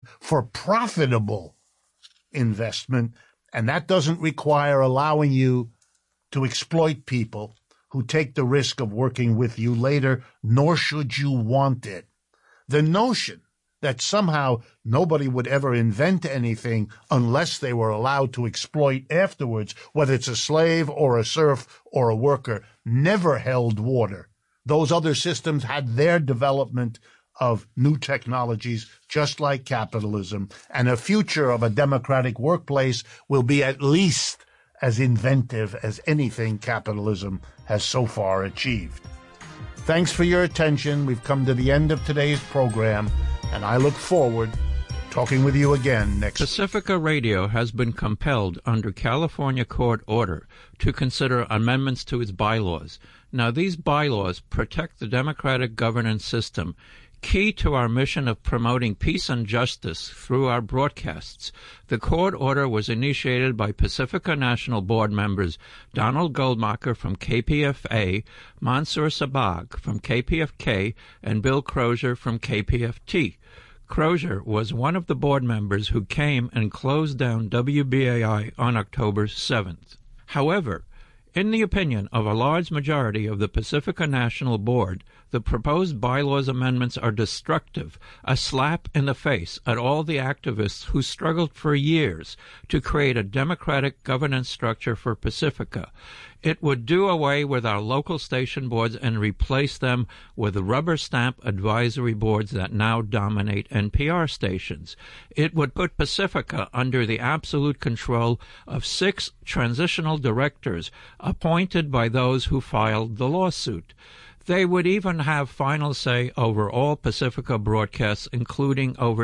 for profitable investment, and that doesn't require allowing you to exploit people who take the risk of working with you later, nor should you want it. The notion that somehow nobody would ever invent anything unless they were allowed to exploit afterwards, whether it's a slave or a serf or a worker, never held water. Those other systems had their development of new technologies, just like capitalism, and a future of a democratic workplace will be at least as inventive as anything capitalism has so far achieved. Thanks for your attention. We've come to the end of today's program, and I look forward to talking with you again next week. Pacifica Radio has been compelled under California court order to consider amendments to its bylaws. Now, these bylaws protect the democratic governance system, key to our mission of promoting peace and justice through our broadcasts. The court order was initiated by Pacifica National Board members Donald Goldmacher from KPFA, Mansour Sabag from KPFK, and Bill Crozier from KPFT. Crozier was one of the board members who came and closed down WBAI on October 7th. However, in the opinion of a large majority of the Pacifica National Board, the proposed bylaws amendments are destructive, a slap in the face at all the activists who struggled for years to create a democratic governance structure for Pacifica. It would do away with our local station boards and replace them with the rubber stamp advisory boards that now dominate NPR stations. It would put Pacifica under the absolute control of 6 transitional directors appointed by those who filed the lawsuit. They would even have final say over all Pacifica broadcasts, including over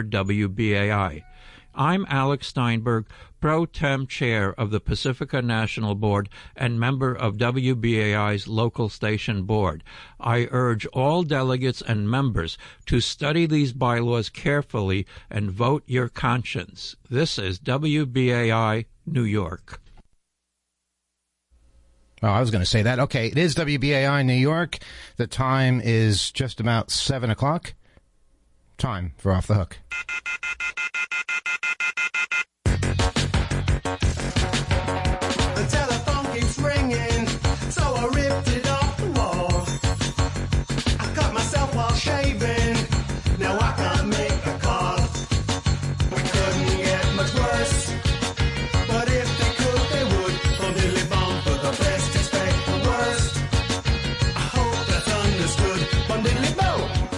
WBAI. I'm Alex Steinberg, pro tem chair of the Pacifica National Board and member of WBAI's local station board. I urge all delegates and members to study these bylaws carefully and vote your conscience. This is WBAI, New York. Oh, I was going to say that. Okay, it is WBAI New York. The time is just about 7 o'clock. Time for Off the Hook. The telephone keeps ringing, so I ripped it off the wall. I cut myself while shaving, now I can't make a call. We couldn't get much worse, but if they could, they would. Bon diddly bum, for the best expect the worst. I hope that's understood. Bon diddly bo.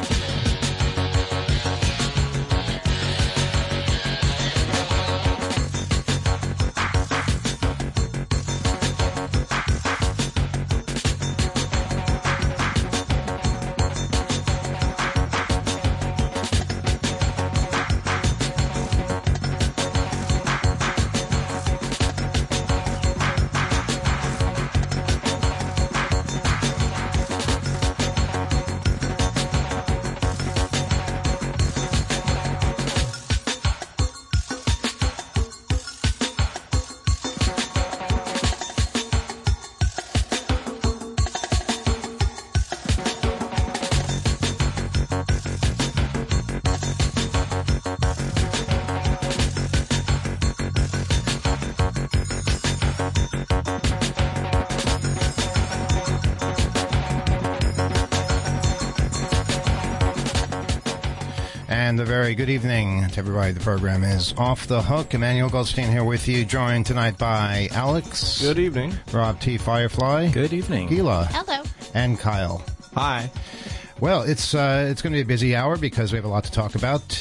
And a very good evening to everybody. The program is Off the Hook. Emmanuel Goldstein here with you, joined tonight by Alex. Good evening. Rob T. Firefly. Good evening. Gila. Hello. And Kyle. Hi. Well, it's going to be a busy hour because we have a lot to talk about.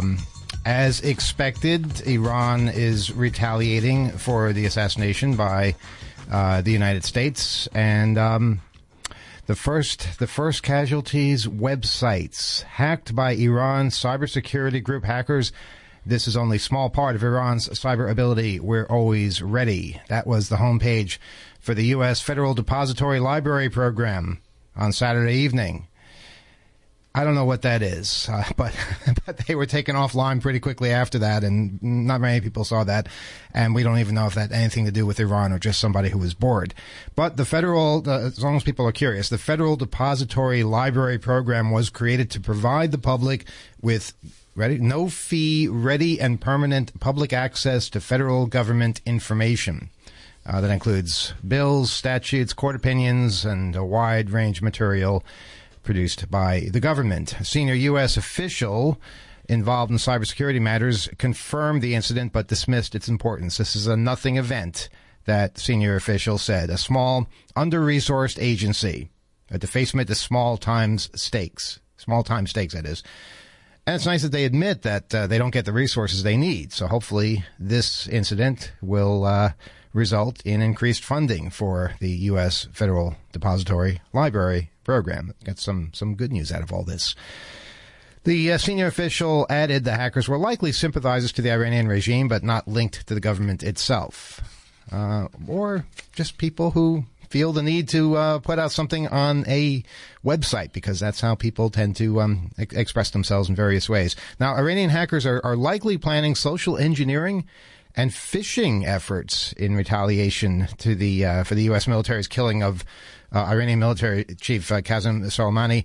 As expected, Iran is retaliating for the assassination by the United States, and the first casualties, websites hacked by Iran's cybersecurity group hackers. This is only a small part of Iran's cyber ability. We're always ready. That was the homepage for the U.S. Federal Depository Library Program on Saturday evening. I don't know what that is, but they were taken offline pretty quickly after that, and not many people saw that, and we don't even know if that had anything to do with Iran or just somebody who was bored. But the federal, as long as people are curious, the Federal Depository Library Program was created to provide the public with ready? No fee, ready and permanent public access to federal government information. That includes bills, statutes, court opinions, and a wide range of material produced by the government. A senior U.S. official involved in cybersecurity matters confirmed the incident but dismissed its importance. This is a nothing event, that senior official said. A small, under-resourced agency. A defacement is small-time stakes. Small-time stakes, that is. And it's nice that they admit that they don't get the resources they need. So hopefully this incident will result in increased funding for the U.S. Federal Depository Library program. Got some good news out of all this. The senior official added the hackers were likely sympathizers to the Iranian regime, but not linked to the government itself. Or just people who feel the need to put out something on a website, because that's how people tend to express themselves in various ways. Now, Iranian hackers are likely planning social engineering and phishing efforts in retaliation to for the U.S. military's killing of Iranian military chief Qasem Soleimani.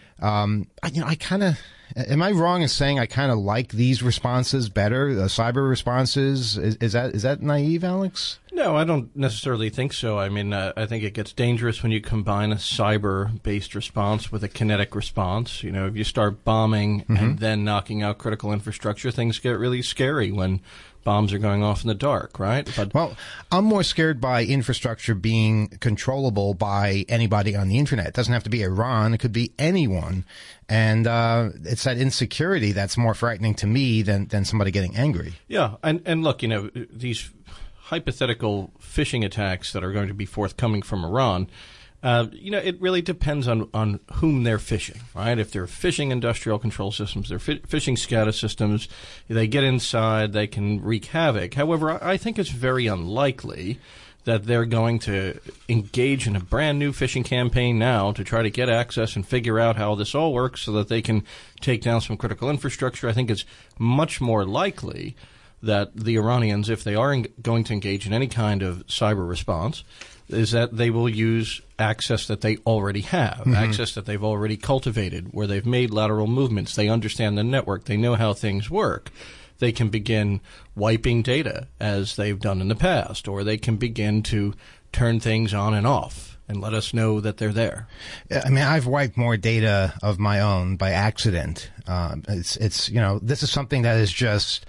Am I wrong in saying I kind of like these responses better, the cyber responses? Is that naive, Alex? No, I don't necessarily think so. I mean, I think it gets dangerous when you combine a cyber-based response with a kinetic response. You know, if you start bombing and then knocking out critical infrastructure, things get really scary when bombs are going off in the dark, right? Well, I'm more scared by infrastructure being controllable by anybody on the internet. It doesn't have to be Iran. It could be anyone. And it's that insecurity that's more frightening to me than somebody getting angry. Yeah. And look, you know, these hypothetical phishing attacks that are going to be forthcoming from Iran, you know, it really depends on whom they're phishing, right? If they're phishing industrial control systems, they're phishing SCADA systems, they get inside, they can wreak havoc. However, I think it's very unlikely that they're going to engage in a brand new phishing campaign now to try to get access and figure out how this all works so that they can take down some critical infrastructure. I think it's much more likely that the Iranians, if they are going to engage in any kind of cyber response, is that they will use access that they already have, access that they've already cultivated, where they've made lateral movements. They understand the network. They know how things work. They can begin wiping data as they've done in the past, or they can begin to turn things on and off and let us know that they're there. I mean, I've wiped more data of my own by accident. It's you know, this is something that is just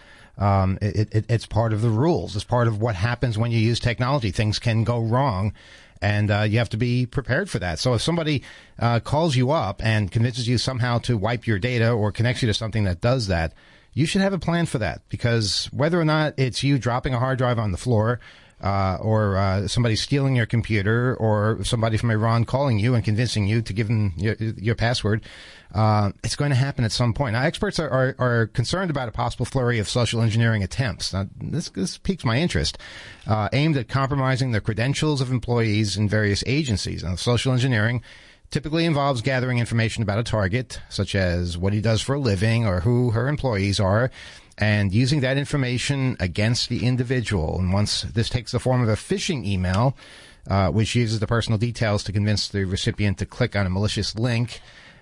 it's part of the rules. It's part of what happens when you use technology. Things can go wrong, and you have to be prepared for that. So if somebody calls you up and convinces you somehow to wipe your data or connects you to something that does that, you should have a plan for that, because whether or not it's you dropping a hard drive on the floor, or somebody stealing your computer, or somebody from Iran calling you and convincing you to give them your password, it's going to happen at some point. Now, experts are concerned about a possible flurry of social engineering attempts. Now, this piques my interest, aimed at compromising the credentials of employees in various agencies. Now, social engineering typically involves gathering information about a target, such as what he does for a living or who her employees are, and using that information against the individual. And once this takes the form of a phishing email, which uses the personal details to convince the recipient to click on a malicious link,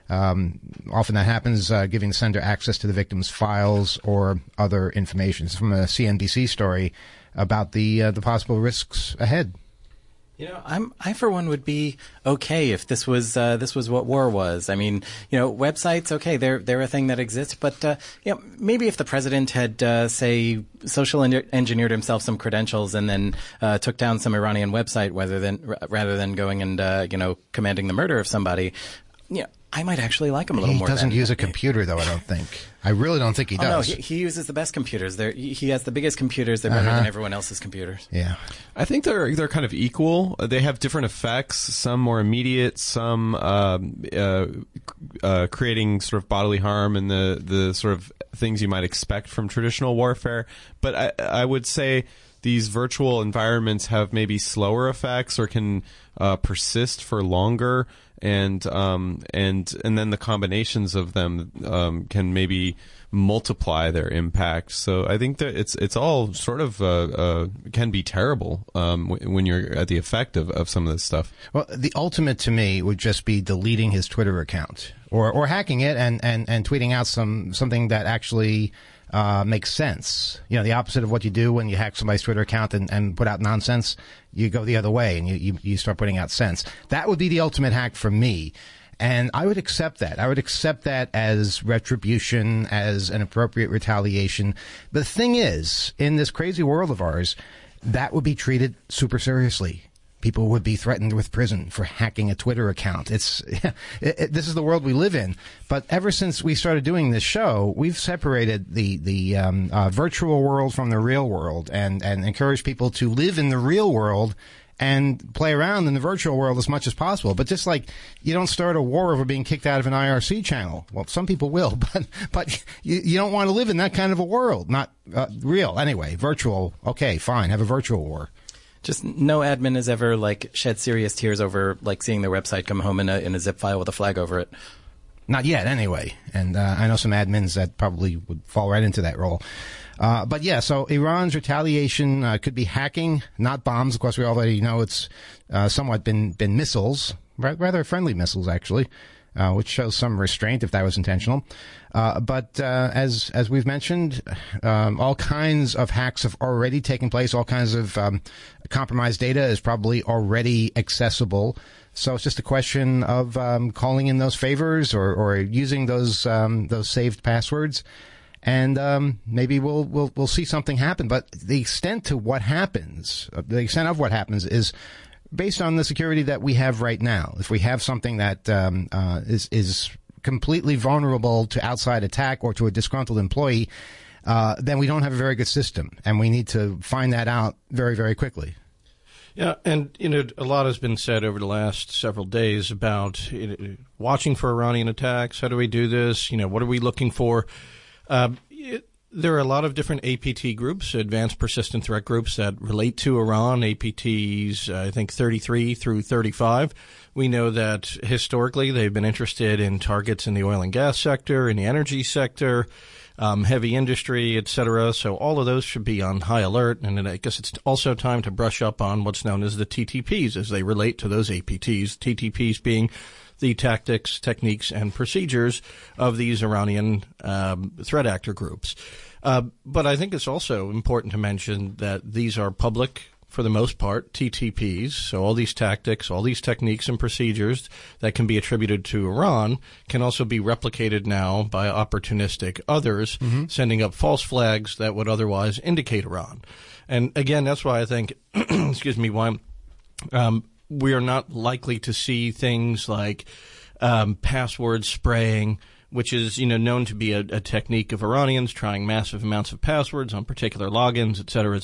often that happens giving the sender access to the victim's files or other information. It's from a CNBC story about the possible risks ahead. You know, I for one would be okay if this was what war was. I mean, you know, websites, okay, they're a thing that exists, but you know, maybe if the president had say social engineered himself some credentials and then took down some Iranian website rather than going and you know, commanding the murder of somebody, you know, I might actually like him a little more. He doesn't use a computer, though, I don't think. I really don't think he does. No, he uses the best computers. He has the biggest computers. They're better than everyone else's computers. Yeah. I think they're kind of equal. They have different effects, some more immediate, some creating sort of bodily harm and the sort of things you might expect from traditional warfare. But I would say these virtual environments have maybe slower effects or can persist for longer. And then the combinations of them can maybe multiply their impact. So I think that it's all sort of can be terrible when you're at the effect of some of this stuff. Well, the ultimate to me would just be deleting his Twitter account or hacking it and tweeting out something that actually makes sense. You know, the opposite of what you do when you hack somebody's Twitter account and put out nonsense. You go the other way and you start putting out sense. That would be the ultimate hack for me. And I would accept that. I would accept that as retribution, as an appropriate retaliation. But the thing is, in this crazy world of ours, that would be treated super seriously. People would be threatened with prison for hacking a Twitter account. This is the world we live in. But ever since we started doing this show, we've separated the virtual world from the real world and encouraged people to live in the real world and play around in the virtual world as much as possible. But just like you don't start a war over being kicked out of an IRC channel. Well, some people will, but you don't want to live in that kind of a world. Not real. Anyway, virtual. Okay, fine. Have a virtual war. Just no admin has ever shed serious tears over seeing their website come home in a zip file with a flag over it. Not yet, anyway. And I know some admins that probably would fall right into that role. But yeah, so Iran's retaliation could be hacking, not bombs. Of course, we already know it's somewhat been missiles, rather friendly missiles, actually, which shows some restraint if that was intentional. But as we've mentioned, all kinds of hacks have already taken place. All kinds of compromised data is probably already accessible. So it's just a question of calling in those favors or using those saved passwords. And maybe we'll see something happen. But the extent of what happens is based on the security that we have right now. If we have something that is completely vulnerable to outside attack or to a disgruntled employee, then we don't have a very good system, and we need to find that out very, very quickly. Yeah, and a lot has been said over the last several days about watching for Iranian attacks. How do we do this? What are we looking for? There are a lot of different APT groups, advanced persistent threat groups, that relate to Iran, APTs, I think 33 through 35. We know that historically they've been interested in targets in the oil and gas sector, in the energy sector, heavy industry, etc. So all of those should be on high alert. And I guess it's also time to brush up on what's known as the TTPs as they relate to those APTs, TTPs being the tactics, techniques, and procedures of these Iranian threat actor groups. But I think it's also important to mention that these are public, for the most part, TTPs. So all these tactics, all these techniques and procedures that can be attributed to Iran can also be replicated now by opportunistic others, sending up false flags that would otherwise indicate Iran. And again, that's why I think, why we are not likely to see things like password spraying, which is known to be a technique of Iranians trying massive amounts of passwords on particular logins, et cetera,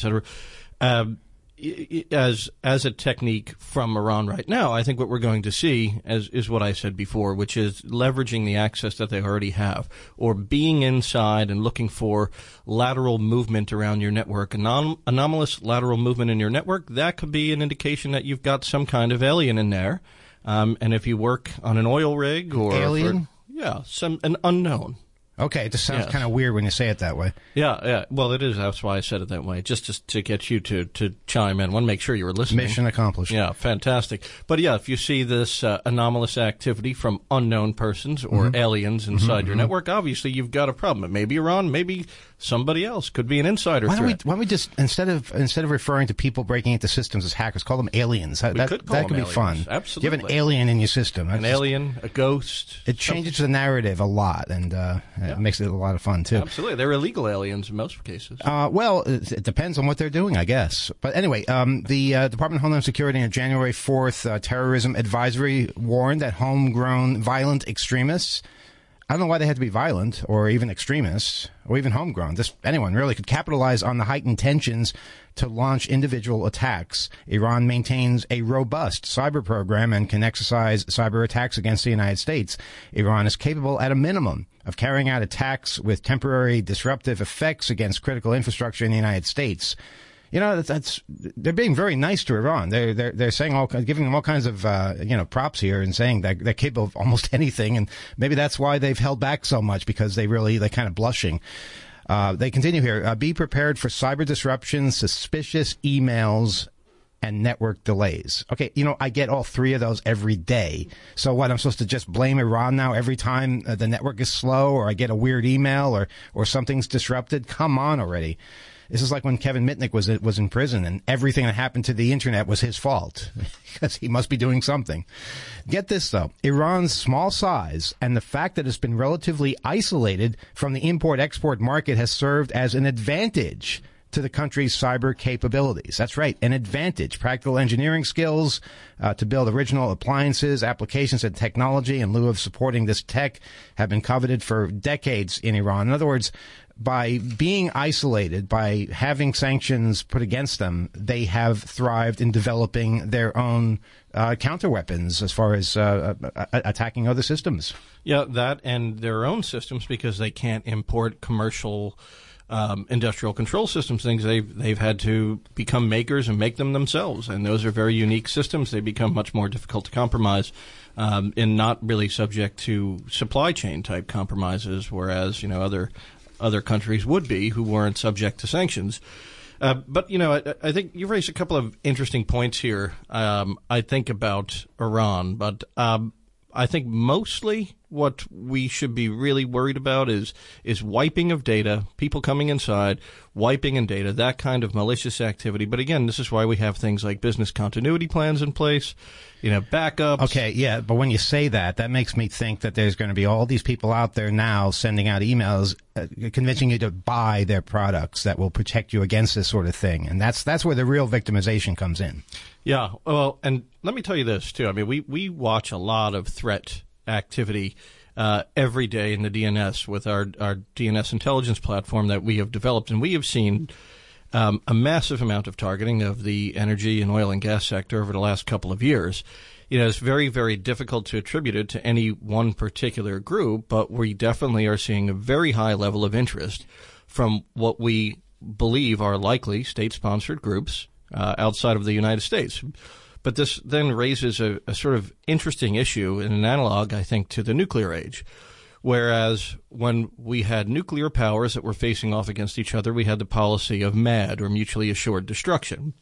as a technique from Iran right now. I think what we're going to see is what I said before, which is leveraging the access that they already have, or being inside and looking for lateral movement around your network, anomalous lateral movement in your network. That could be an indication that you've got some kind of alien in there. And if you work on an oil rig or alien, an unknown. Okay, it just sounds kind of weird when you say it that way. Yeah. Well, it is. That's why I said it that way, just to get you to chime in. I want to make sure you were listening. Mission accomplished. Yeah, fantastic. But yeah, if you see this anomalous activity from unknown persons or aliens inside your network, obviously you've got a problem. It may be Iran, maybe somebody else. Could be an insider threat. Why don't we just instead of referring to people breaking into systems as hackers, call them aliens? That could be fun. Absolutely. You have an alien in your system. An alien, a ghost. It changes the narrative a lot, and it makes it a lot of fun too. Absolutely, they're illegal aliens in most cases. Well, it depends on what they're doing, I guess. But anyway, the Department of Homeland Security in a January 4th terrorism advisory warned that homegrown violent extremists, I don't know why they had to be violent or even extremists or even homegrown. Just anyone really could capitalize on the heightened tensions to launch individual attacks. Iran maintains a robust cyber program and can exercise cyber attacks against the United States. Iran is capable, at a minimum, of carrying out attacks with temporary disruptive effects against critical infrastructure in the United States. they're being very nice to Iran. They're saying giving them all kinds of props here and saying that they're capable of almost anything, and maybe that's why they've held back so much, because they're kind of blushing. They continue here. Be prepared for cyber disruptions, suspicious emails, and network delays. Okay, I get all three of those every day. So what, I'm supposed to just blame Iran now every time the network is slow, or I get a weird email, or something's disrupted? Come on already. This is like when Kevin Mitnick was in prison, and everything that happened to the internet was his fault, because he must be doing something. Get this, though. Iran's small size and the fact that it's been relatively isolated from the import-export market has served as an advantage to the country's cyber capabilities. That's right, an advantage. Practical engineering skills to build original appliances, applications, and technology in lieu of supporting this tech have been coveted for decades in Iran. In other words, by being isolated, by having sanctions put against them, they have thrived in developing their own counterweapons as far as attacking other systems. Yeah, that and their own systems, because they can't import commercial industrial control systems, things they've had to become makers and make them themselves. And those are very unique systems. They become much more difficult to compromise and not really subject to supply chain type compromises, whereas, other countries would be who weren't subject to sanctions. But I think you raised a couple of interesting points here, I think, about Iran. But I think mostly what we should be really worried about is wiping of data, people coming inside, wiping in data, that kind of malicious activity. But again, this is why we have things like business continuity plans in place, backups. Okay, yeah, but when you say that makes me think that there's going to be all these people out there now sending out emails convincing you to buy their products that will protect you against this sort of thing. And that's where the real victimization comes in. Yeah, well, and let me tell you this, too. I mean, we watch a lot of threat activity every day in the DNS with our DNS intelligence platform that we have developed, and we have seen a massive amount of targeting of the energy and oil and gas sector over the last couple of years. It's very, very difficult to attribute it to any one particular group, but we definitely are seeing a very high level of interest from what we believe are likely state-sponsored groups outside of the United States. But this then raises a sort of interesting issue and an analog, I think, to the nuclear age. Whereas when we had nuclear powers that were facing off against each other, we had the policy of MAD, or mutually assured destruction.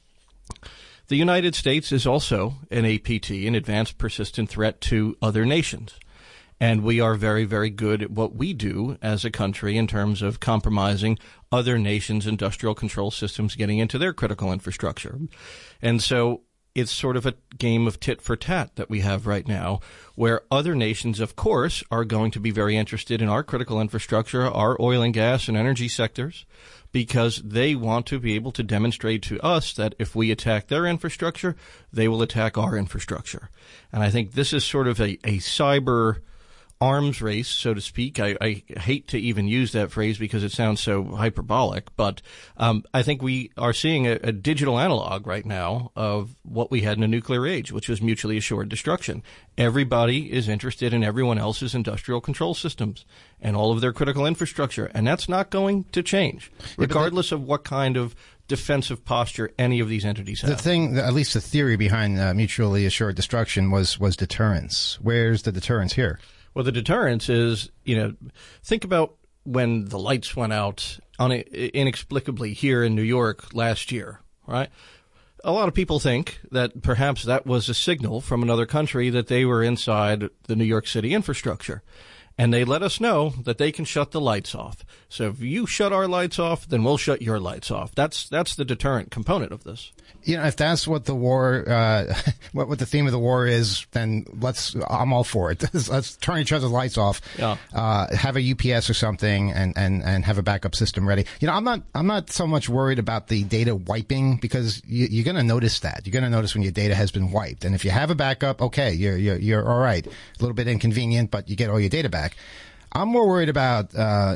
The United States is also an APT, an advanced persistent threat to other nations. And we are very, very good at what we do as a country in terms of compromising other nations' industrial control systems, getting into their critical infrastructure. And so it's sort of a game of tit for tat that we have right now, where other nations, of course, are going to be very interested in our critical infrastructure, our oil and gas and energy sectors, because they want to be able to demonstrate to us that if we attack their infrastructure, they will attack our infrastructure. And I think this is sort of a cyber arms race, so to speak. I hate to even use that phrase because it sounds so hyperbolic, but I think we are seeing a digital analog right now of what we had in the nuclear age, which was mutually assured destruction. Everybody is interested in everyone else's industrial control systems and all of their critical infrastructure, and that's not going to change, regardless of what kind of defensive posture any of these entities have. The thing, at least the theory behind mutually assured destruction was deterrence. Where's the deterrence here? Well, the deterrence is, think about when the lights went out inexplicably here in New York last year, right? A lot of people think that perhaps that was a signal from another country that they were inside the New York City infrastructure. And they let us know that they can shut the lights off. So if you shut our lights off, then we'll shut your lights off. That's the deterrent component of this. If that's what the war, what the theme of the war is, then I'm all for it. Let's turn each other's lights off. Yeah. Have a UPS or something, and have a backup system ready. I'm not so much worried about the data wiping, because you're going to notice that. You're going to notice when your data has been wiped. And if you have a backup, okay, you're all right. A little bit inconvenient, but you get all your data back. I'm more worried about,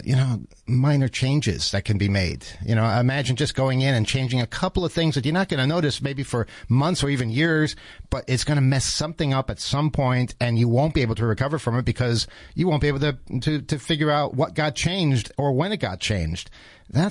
minor changes that can be made. Imagine just going in and changing a couple of things that you're not going to notice maybe for months or even years, but it's going to mess something up at some point, and you won't be able to recover from it because you won't be able to figure out what got changed or when it got changed. That's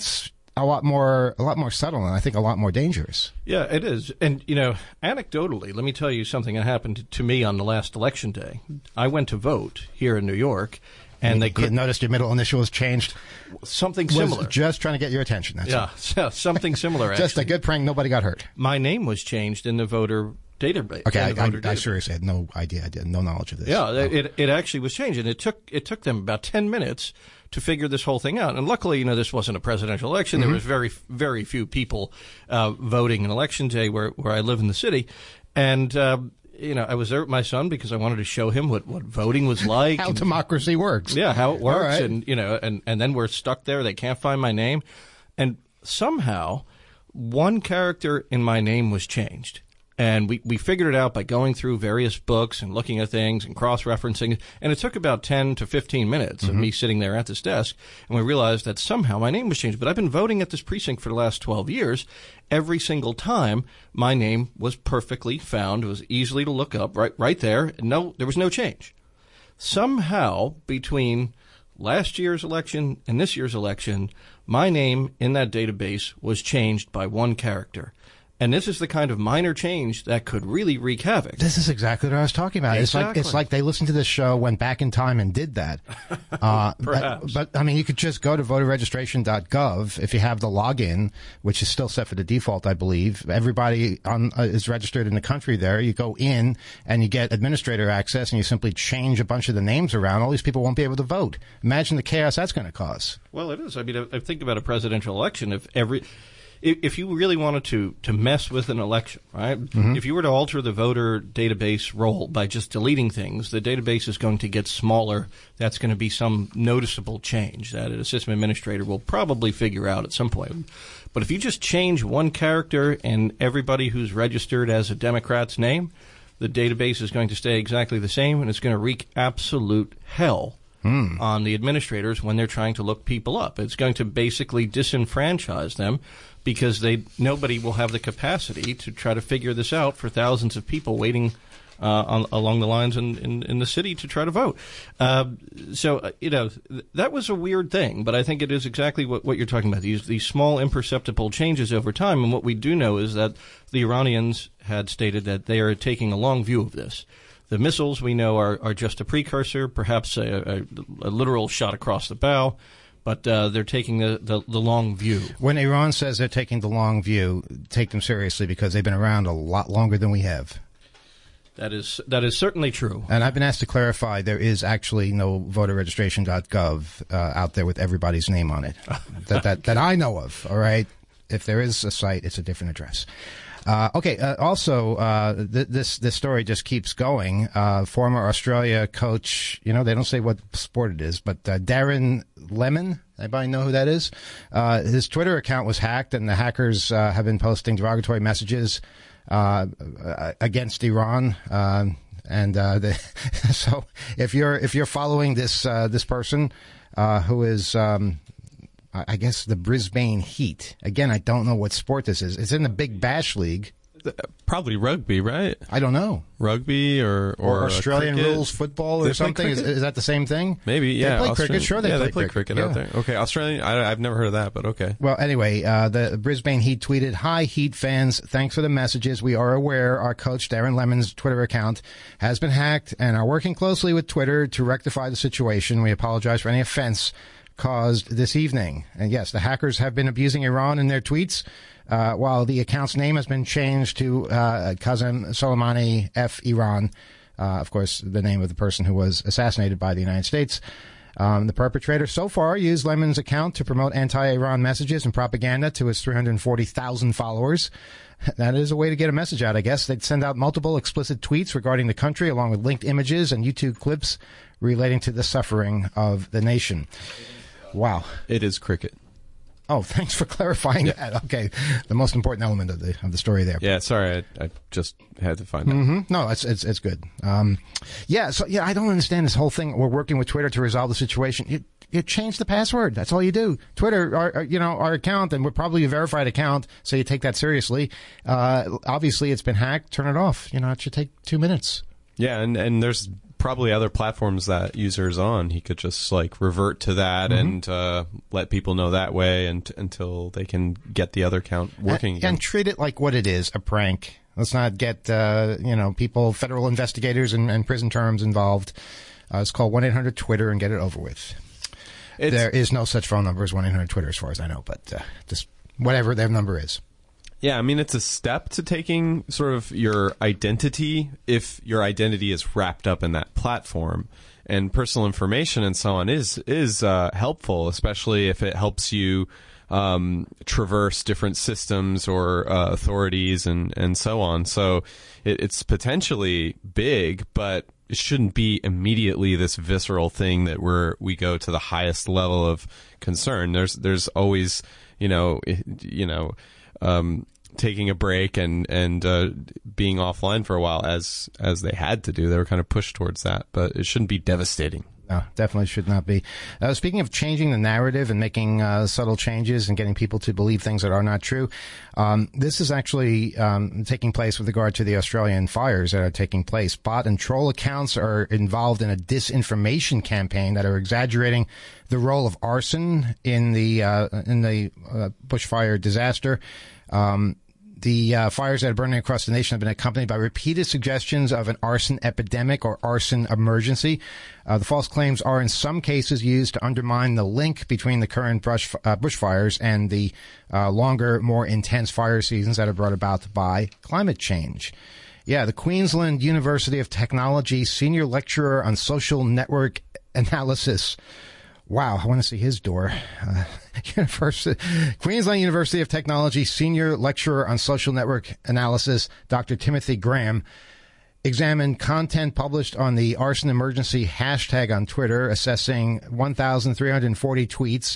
a lot more subtle and I think a lot more dangerous. Yeah, it is. And, anecdotally, let me tell you something that happened to me on the last election day. I went to vote here in New York, and they could noticed your middle initial was changed. Something similar. Was just trying to get your attention. That's all. So something similar. Just a good prank. Nobody got hurt. My name was changed in the voter database. Okay, I seriously had no idea. I had no knowledge of this. Yeah, it actually was changed, and it took them about 10 minutes to figure this whole thing out. And luckily, this wasn't a presidential election. There was very, very few people voting on election day where I live in the city. And, I was there with my son because I wanted to show him what voting was like. How democracy works. Yeah, how it works. Right. And then we're stuck there. They can't find my name. And somehow, one character in my name was changed. And we figured it out by going through various books and looking at things and cross-referencing. And it took about 10 to 15 minutes of me sitting there at this desk. And we realized that somehow my name was changed. But I've been voting at this precinct for the last 12 years. Every single time, my name was perfectly found. It was easily to look up right there. No, there was no change. Somehow, between last year's election and this year's election, my name in that database was changed by one character. And this is the kind of minor change that could really wreak havoc. This is exactly what I was talking about. Exactly. It's like they listened to this show, went back in time, and did that. Perhaps. But I mean, you could just go to voterregistration.gov if you have the login, which is still set for the default, I believe. Everybody is registered in the country there. You go in and you get administrator access, and you simply change a bunch of the names around. All these people won't be able to vote. Imagine the chaos that's going to cause. Well, it is. I mean, I think about a presidential election. If you really wanted to mess with an election, right? If you were to alter the voter database role by just deleting things, the database is going to get smaller. That's going to be some noticeable change that a system administrator will probably figure out at some point. But if you just change one character and everybody who's registered as a Democrat's name, the database is going to stay exactly the same, and it's going to wreak absolute hell on the administrators when they're trying to look people up. It's going to basically disenfranchise them because nobody will have the capacity to try to figure this out for thousands of people waiting along the lines in the city to try to vote. That was a weird thing, but I think it is exactly what you're talking about, these small imperceptible changes over time. And what we do know is that the Iranians had stated that they are taking a long view of this. The missiles, we know, are just a precursor, perhaps a literal shot across the bow, but they're taking the long view. When Iran says they're taking the long view, take them seriously because they've been around a lot longer than we have. That is certainly true. And I've been asked to clarify there is actually no voterregistration.gov out there with everybody's name on it that I know of, all right? If there is a site, it's a different address. This story just keeps going. Former Australia coach, they don't say what sport it is, but Darren Lemon, anybody know who that is? His Twitter account was hacked, and the hackers have been posting derogatory messages against Iran. So if you're following this person who is I guess the Brisbane Heat. Again, I don't know what sport this is. It's in the Big Bash League. Probably rugby, right? I don't know. Rugby or Australian cricket. rules football or something? Is that the same thing? Maybe, yeah. They play cricket. Sure, they play cricket out there. Okay, Australian, I've never heard of that, but okay. Well, anyway, the Brisbane Heat tweeted, "Hi, Heat fans. Thanks for the messages. We are aware our coach Darren Lemon's Twitter account has been hacked and are working closely with Twitter to rectify the situation. We apologize for any offense caused this evening." And yes, the hackers have been abusing Iran in their tweets, while the account's name has been changed to Qasem Soleimani F. Iran, of course, the name of the person who was assassinated by the United States. The perpetrator so far used Lemon's account to promote anti-Iran messages and propaganda to his 340,000 followers. That is a way to get a message out, I guess. They'd send out multiple explicit tweets regarding the country, along with linked images and YouTube clips relating to the suffering of the nation. Wow. It is cricket. Oh, thanks for clarifying that. Okay, the most important element of the story there. Yeah, sorry, I just had to find that. No, it's good. I don't understand this whole thing. We're working with Twitter to resolve the situation. You change the password. That's all you do. Twitter, our account, and we're probably a verified account, so you take that seriously. Obviously, it's been hacked. Turn it off. It should take 2 minutes. Yeah, and there's probably other platforms that user's on, he could just like revert to that and let people know that way until they can get the other account working again. And treat it like what it is, a prank. Let's not get people, federal investigators and prison terms involved. It's called 1-800-TWITTER and get it over with. There is no such phone number as 1-800-TWITTER as far as I know, but just whatever their number is. Yeah, I mean, it's a step to taking sort of your identity if your identity is wrapped up in that platform. And personal information and so on is helpful, especially if it helps you traverse different systems or authorities and so on. So it's potentially big, but it shouldn't be immediately this visceral thing that we go to the highest level of concern. There's always, taking a break and being offline for a while as they had to do. They were kind of pushed towards that, but it shouldn't be devastating. No, definitely should not be. Speaking of changing the narrative and making subtle changes and getting people to believe things that are not true, this is actually taking place with regard to the Australian fires that are taking place. Bot and troll accounts are involved in a disinformation campaign that are exaggerating the role of arson in the bushfire disaster. The fires that are burning across the nation have been accompanied by repeated suggestions of an arson epidemic or arson emergency. The false claims are in some cases used to undermine the link between the current bushfires and the longer, more intense fire seasons that are brought about by climate change. Yeah, the Queensland University of Technology senior lecturer on social network analysis. Wow, I want to see his door. Queensland University of Technology senior lecturer on social network analysis, Dr. Timothy Graham, examined content published on the arson emergency hashtag on Twitter, assessing 1,340 tweets,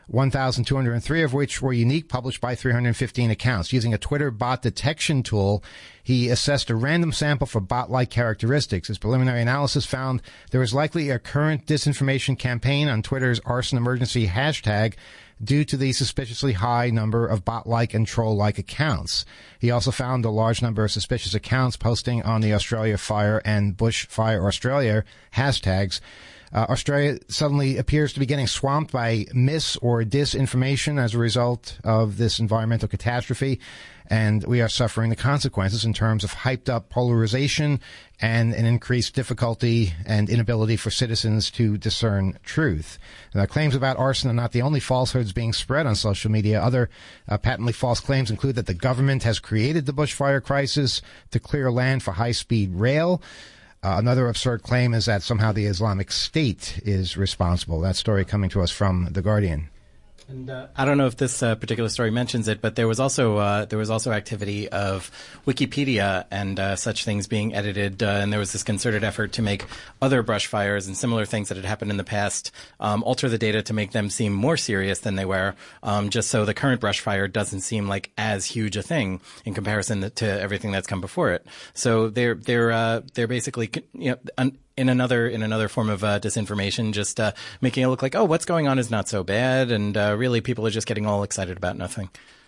1,203 of which were unique, published by 315 accounts. Using a Twitter bot detection tool, he assessed a random sample for bot-like characteristics. His preliminary analysis found there was likely a current disinformation campaign on Twitter's arson emergency hashtag due to the suspiciously high number of bot-like and troll-like accounts. He also found a large number of suspicious accounts posting on the Australia Fire and Bushfire Australia hashtags. Australia suddenly appears to be getting swamped by mis or disinformation as a result of this environmental catastrophe, and we are suffering the consequences in terms of hyped up polarization and an increased difficulty and inability for citizens to discern truth. Now, claims about arson are not the only falsehoods being spread on social media. Other patently false claims include that the government has created the bushfire crisis to clear land for high-speed rail. Another absurd claim is that somehow the Islamic State is responsible. That story coming to us from The Guardian. And I don't know if this particular story mentions it, but there was also activity of Wikipedia and such things being edited, and there was this concerted effort to make other brush fires and similar things that had happened in the past alter the data to make them seem more serious than they were, just so the current brush fire doesn't seem like as huge a thing in comparison to everything that's come before it. So they're basically in another form of disinformation, just making it look like, oh, what's going on is not so bad, and really people are just getting all excited about nothing.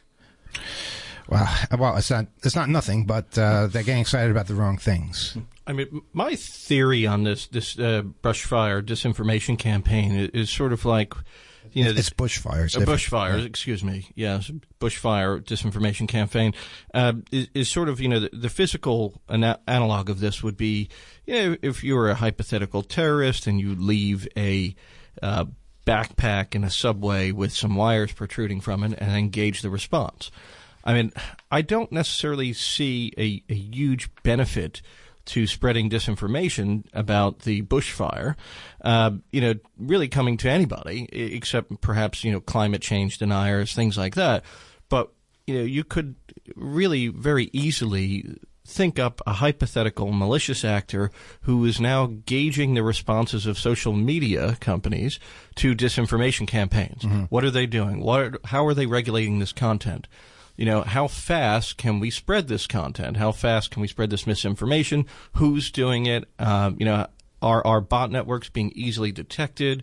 Well, it's not nothing, but they're getting excited about the wrong things. I mean, my theory on this brush fire disinformation campaign is sort of like, it's bushfires. Bushfires, excuse me. Yes, bushfire disinformation campaign is sort of, the physical analog of this would be, if you were a hypothetical terrorist and you leave a backpack in a subway with some wires protruding from it and engage the response. I mean, I don't necessarily see a huge benefit to spreading disinformation about the bushfire, really coming to anybody except perhaps, climate change deniers, things like that. But, you could really very easily think up a hypothetical malicious actor who is now gauging the responses of social media companies to disinformation campaigns. Mm-hmm. What are they doing? How are they regulating this content? How fast can we spread this content? How fast can we spread this misinformation? Who's doing it? Are bot networks being easily detected?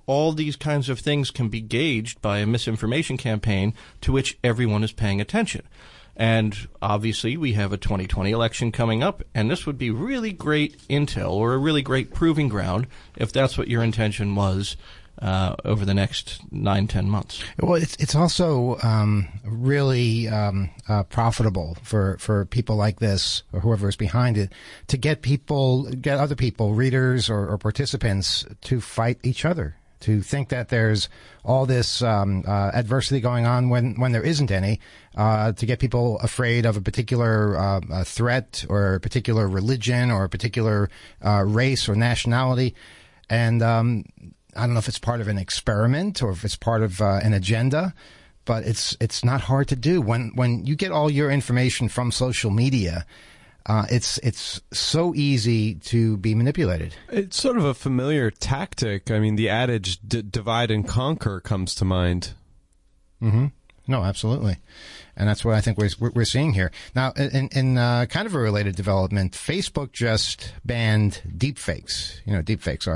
all these kinds of things can be gauged by a misinformation campaign to which everyone is paying attention. And obviously, we have a 2020 election coming up, and this would be really great intel or a really great proving ground if that's what your intention was over the next 9-10 months. Well, it's also really profitable for people like this or whoever is behind it to get other people, readers or participants, to fight each other. To think that there's all this adversity going on when there isn't any, to get people afraid of a particular threat or a particular religion or a particular race or nationality. And I don't know if it's part of an experiment or if it's part of an agenda, but it's not hard to do. When you get all your information from social media, it's so easy to be manipulated. It's sort of a familiar tactic. I mean, the adage divide and conquer comes to mind. Mm-hmm. No, absolutely. And that's what I think we're seeing here. Now, in kind of a related development, Facebook just banned deepfakes. You know, deepfakes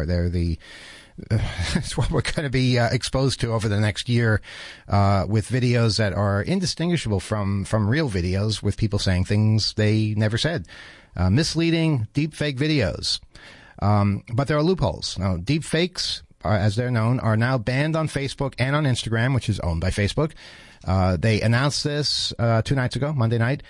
it's what we're going to be exposed to over the next year, with videos that are indistinguishable from real videos, with people saying things they never said. Misleading deepfake videos. But there are loopholes. Now, deepfakes, as they're known, are now banned on Facebook and on Instagram, which is owned by Facebook. They announced this 2 nights ago, Monday night.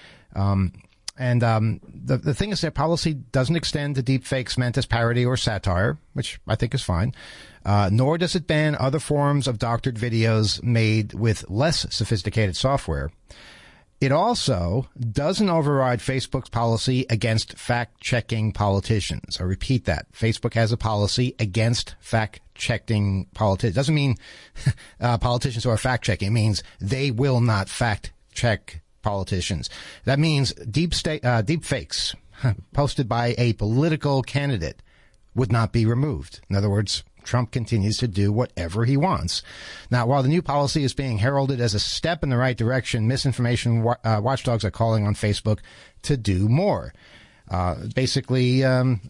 And the thing is, their policy doesn't extend to deepfakes meant as parody or satire, which I think is fine. Nor does it ban other forms of doctored videos made with less sophisticated software. It also doesn't override Facebook's policy against fact-checking politicians. I repeat that. Facebook has a policy against fact-checking politicians. It doesn't mean politicians who are fact-checking. It means they will not fact-check politicians. That means deep fakes posted by a political candidate would not be removed. In other words, Trump continues to do whatever he wants. Now, while the new policy is being heralded as a step in the right direction, misinformation watchdogs are calling on Facebook to do more. Basically,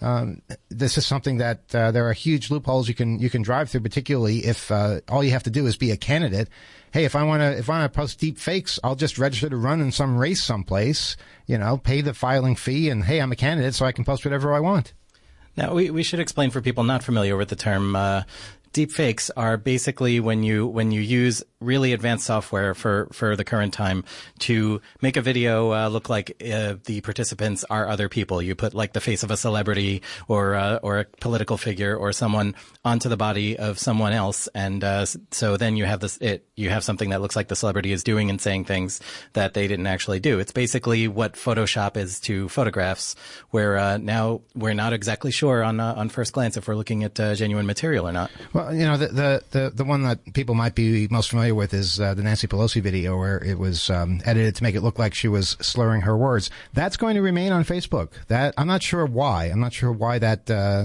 this is something that there are huge loopholes you can drive through, particularly if all you have to do is be a candidate. Hey, if I want to post deep fakes, I'll just register to run in some race someplace, pay the filing fee, and hey, I'm a candidate, so I can post whatever I want. Now, we should explain for people not familiar with the term. Deepfakes are basically when you use really advanced software for the current time to make a video look like the participants are other people. You put like the face of a celebrity or a political figure or someone onto the body of someone else, and so then you have you have something that looks like the celebrity is doing and saying things that they didn't actually do. It's basically what Photoshop is to photographs, where now we're not exactly sure on first glance if we're looking at genuine material or not. Well, the one that people might be most familiar with is the Nancy Pelosi video, where it was edited to make it look like she was slurring her words. That's going to remain on Facebook. That I'm not sure why. I'm not sure why that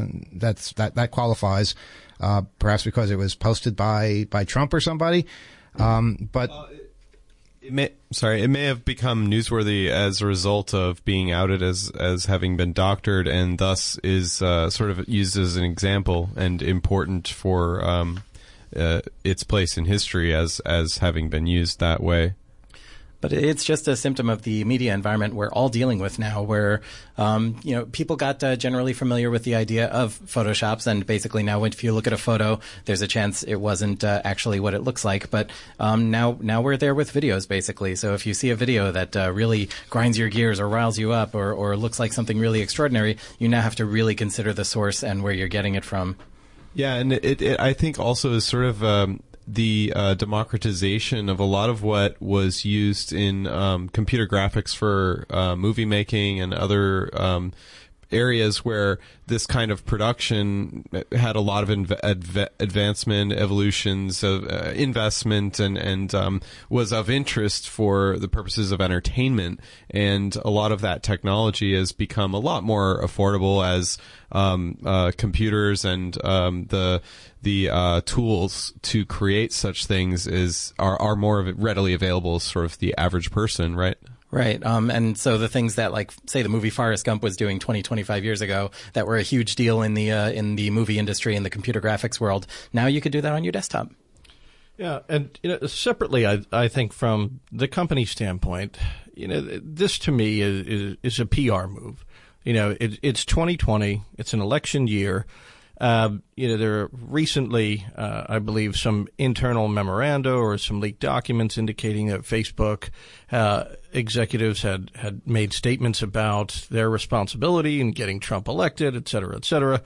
qualifies. Perhaps because it was posted by Trump or somebody. But it may have become newsworthy as a result of being outed as having been doctored, and thus is sort of used as an example and important for its place in history as having been used that way. But it's just a symptom of the media environment we're all dealing with now, where people got generally familiar with the idea of Photoshops, and basically now if you look at a photo, there's a chance it wasn't actually what it looks like. But now we're there with videos, basically. So if you see a video that really grinds your gears or riles you up or looks like something really extraordinary, you now have to really consider the source and where you're getting it from. Yeah, and it I think also is sort of the democratization of a lot of what was used in computer graphics for movie making and other areas where this kind of production had a lot of advancement, evolutions of investment, and was of interest for the purposes of entertainment. And a lot of that technology has become a lot more affordable as computers and the tools to create such things are more readily available, sort of the average person, right? Right. And so the things that, like, say the movie Forrest Gump was doing 20, 25 years ago that were a huge deal in the movie industry and the computer graphics world, now you could do that on your desktop. Yeah, and separately, I think from the company standpoint, this to me is a PR move. It's 2020, it's an election year. There are recently, I believe, some internal memoranda or some leaked documents indicating that Facebook executives had made statements about their responsibility in getting Trump elected, et cetera, et cetera.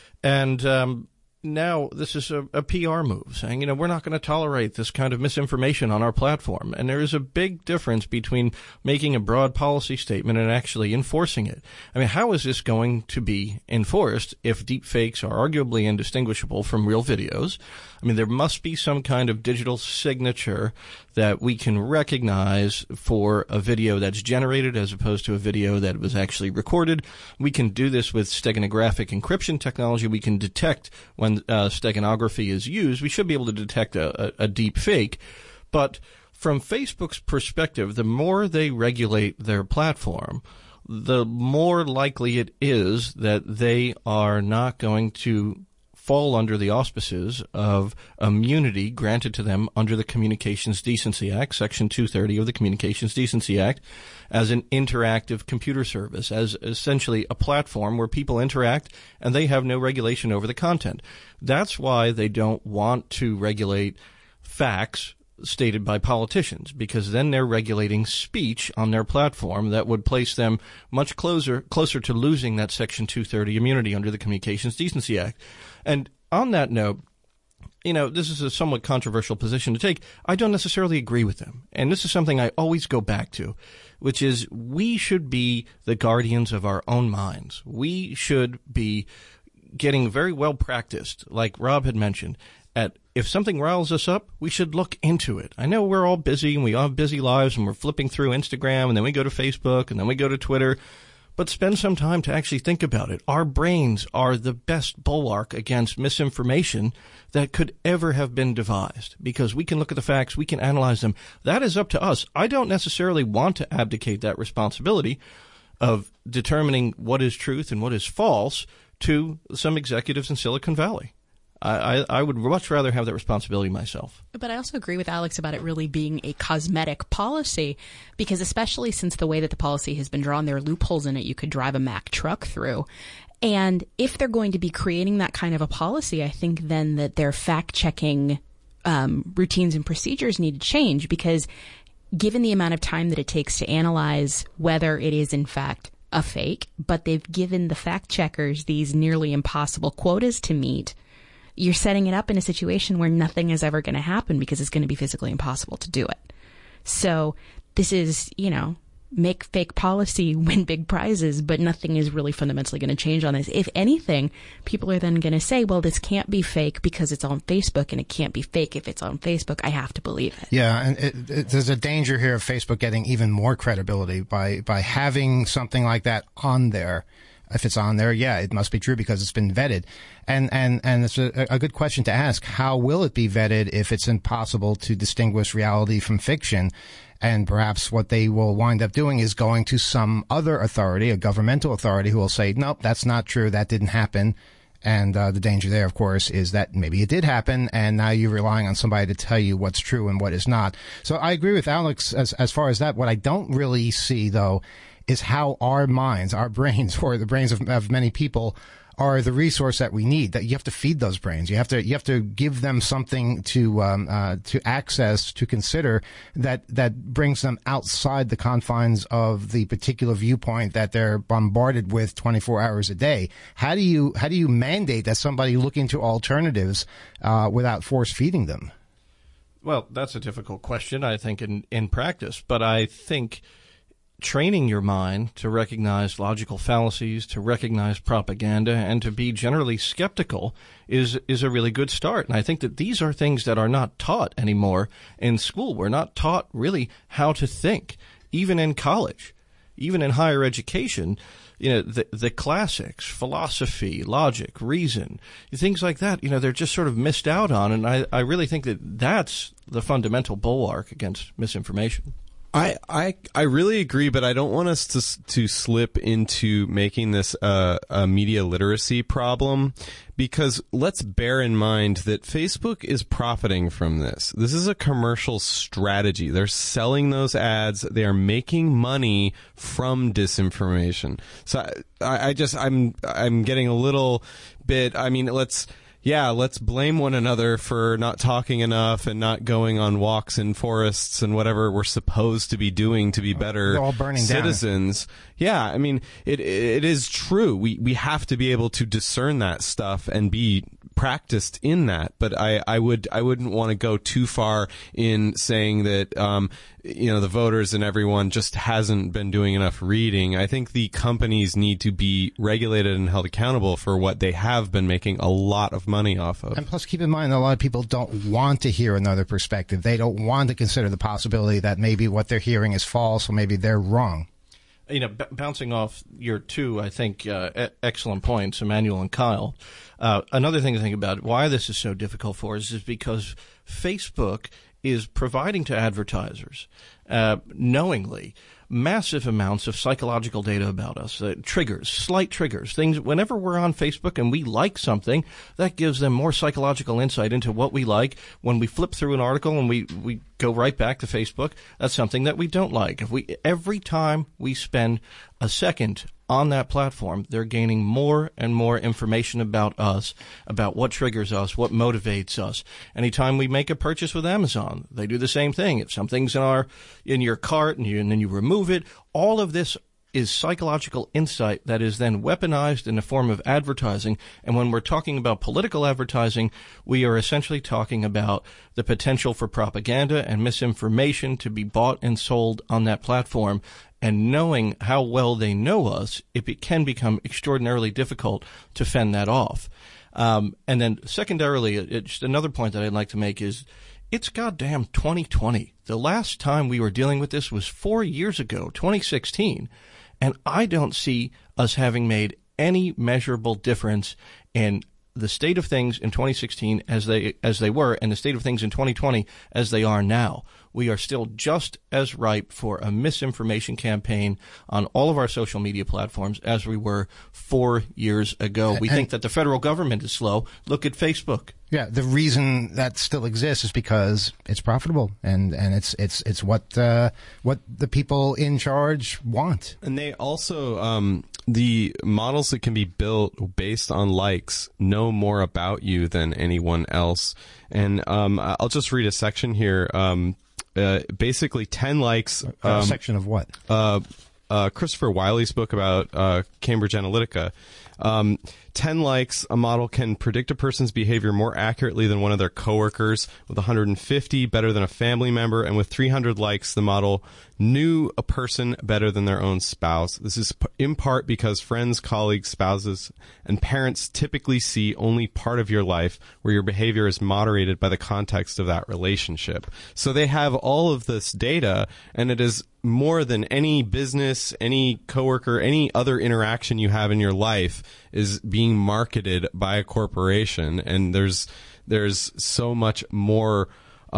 And now this is a PR move saying, we're not going to tolerate this kind of misinformation on our platform. And there is a big difference between making a broad policy statement and actually enforcing it. I mean, how is this going to be enforced if deep fakes are arguably indistinguishable from real videos? I mean, there must be some kind of digital signature that we can recognize for a video that's generated as opposed to a video that was actually recorded. We can do this with steganographic encryption technology. We can detect when steganography is used. We should be able to detect a deep fake. But from Facebook's perspective, the more they regulate their platform, the more likely it is that they are not going to fall under the auspices of immunity granted to them under the Communications Decency Act, Section 230 of the Communications Decency Act, as an interactive computer service, as essentially a platform where people interact and they have no regulation over the content. That's why they don't want to regulate facts stated by politicians, because then they're regulating speech on their platform that would place them much closer to losing that Section 230 immunity under the Communications Decency Act. And on that note, this is a somewhat controversial position to take. I don't necessarily agree with them. And this is something I always go back to, which is we should be the guardians of our own minds. We should be getting very well practiced, like Rob had mentioned, at if something riles us up, we should look into it. I know we're all busy and we all have busy lives and we're flipping through Instagram and then we go to Facebook and then we go to Twitter. But spend some time to actually think about it. Our brains are the best bulwark against misinformation that could ever have been devised, because we can look at the facts, we can analyze them. That is up to us. I don't necessarily want to abdicate that responsibility of determining what is truth and what is false to some executives in Silicon Valley. I would much rather have that responsibility myself. But I also agree with Alex about it really being a cosmetic policy, because especially since the way that the policy has been drawn, there are loopholes in it you could drive a Mack truck through. And if they're going to be creating that kind of a policy, I think then that their fact-checking routines and procedures need to change, because given the amount of time that it takes to analyze whether it is in fact a fake, but they've given the fact-checkers these nearly impossible quotas to meet, you're setting it up in a situation where nothing is ever going to happen because it's going to be physically impossible to do it. So this is, make fake policy, win big prizes, but nothing is really fundamentally going to change on this. If anything, people are then going to say, well, this can't be fake because it's on Facebook, and it can't be fake if it's on Facebook. I have to believe it. Yeah, and there's a danger here of Facebook getting even more credibility by having something like that on there. If it's on there, yeah, it must be true because it's been vetted. And it's a good question to ask. How will it be vetted if it's impossible to distinguish reality from fiction? And perhaps what they will wind up doing is going to some other authority, a governmental authority, who will say, nope, that's not true. That didn't happen. And the danger there, of course, is that maybe it did happen, and now you're relying on somebody to tell you what's true and what is not. So I agree with Alex as far as that. What I don't really see, though, is how our minds, our brains, or the brains of many people, are the resource that we need. That you have to feed those brains. You have to give them something to access, to consider that brings them outside the confines of the particular viewpoint that they're bombarded with 24 hours a day. How do you mandate that somebody look into alternatives without force feeding them? Well, that's a difficult question, I think, in practice. But I think training your mind to recognize logical fallacies, to recognize propaganda, and to be generally skeptical is a really good start. And I think that these are things that are not taught anymore in school. We're not taught really how to think, even in college, even in higher education. The classics, philosophy, logic, reason, things like that, they're just sort of missed out on. And I really think that that's the fundamental bulwark against misinformation. I really agree, but I don't want us to slip into making this a media literacy problem, because let's bear in mind that Facebook is profiting from this. This is a commercial strategy. They're selling those ads. They are making money from disinformation. So I'm getting a little bit, I mean, let's blame one another for not talking enough and not going on walks in forests and whatever we're supposed to be doing to be better They're all burning citizens. Down. Yeah, I mean, it is true. We have to be able to discern that stuff and be practiced in that. But I wouldn't want to go too far in saying that the voters and everyone just hasn't been doing enough reading. I think the companies need to be regulated and held accountable for what they have been making a lot of money off of. And plus, keep in mind that a lot of people don't want to hear another perspective. They don't want to consider the possibility that maybe what they're hearing is false or maybe they're wrong. Bouncing off your two, I think, excellent points, Emmanuel and Kyle. Another thing to think about, why this is so difficult for us, is because Facebook is providing to advertisers, knowingly, massive amounts of psychological data about us, triggers, slight triggers, things. Whenever we're on Facebook and we like something, that gives them more psychological insight into what we like. When we flip through an article and we go right back to Facebook, that's something that we don't like. Every time we spend a second on that platform, they're gaining more and more information about us, about what triggers us, what motivates us. Anytime we make a purchase with Amazon, they do the same thing. If something's in your cart and then you remove it, all of this is psychological insight that is then weaponized in the form of advertising. And when we're talking about political advertising, we are essentially talking about the potential for propaganda and misinformation to be bought and sold on that platform. And knowing how well they know us, it can become extraordinarily difficult to fend that off. And then secondarily, just another point that I'd like to make is it's goddamn 2020. The last time we were dealing with this was 4 years ago, 2016. And I don't see us having made any measurable difference in the state of things in 2016 as they were, and the state of things in 2020 as they are now. We are still just as ripe for a misinformation campaign on all of our social media platforms as we were 4 years ago. We think that the federal government is slow. Look at Facebook. Yeah, the reason that still exists is because it's profitable, and it's what the people in charge want. And they also the models that can be built based on likes know more about you than anyone else. And I'll just read a section here. Basically, 10 likes. A section of what? Christopher Wiley's book about Cambridge Analytica. 10 likes, a model can predict a person's behavior more accurately than one of their coworkers. With 150, better than a family member. And with 300 likes, the model knew a person better than their own spouse. This is in part because friends, colleagues, spouses, and parents typically see only part of your life, where your behavior is moderated by the context of that relationship. So they have all of this data, and it is more than any business, any coworker, any other interaction you have in your life is being marketed by a corporation. And there's so much more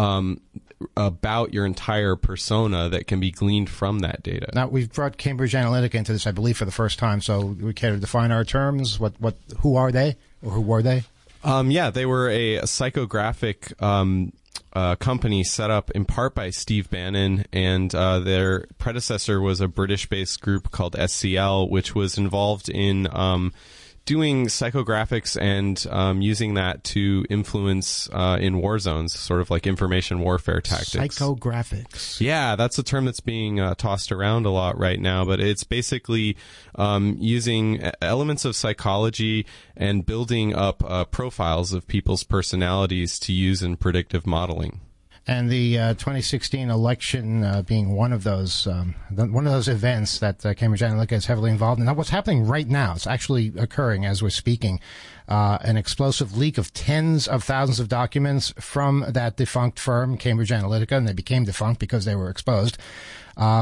about your entire persona that can be gleaned from that data. Now, we've brought Cambridge Analytica into this, I believe, for the first time. So we care to define our terms. Who are they, or who were they? They were a psychographic company set up in part by Steve Bannon, and their predecessor was a British-based group called SCL, which was involved in doing psychographics and using that to influence in war zones, sort of like information warfare tactics. Psychographics. Yeah, that's a term that's being tossed around a lot right now, but it's basically using elements of psychology and building up profiles of people's personalities to use in predictive modeling. And the 2016 election being one of those events that Cambridge Analytica is heavily involved in. Now, what's happening right now, it's actually occurring as we're speaking, an explosive leak of tens of thousands of documents from that defunct firm, Cambridge Analytica, and they became defunct because they were exposed.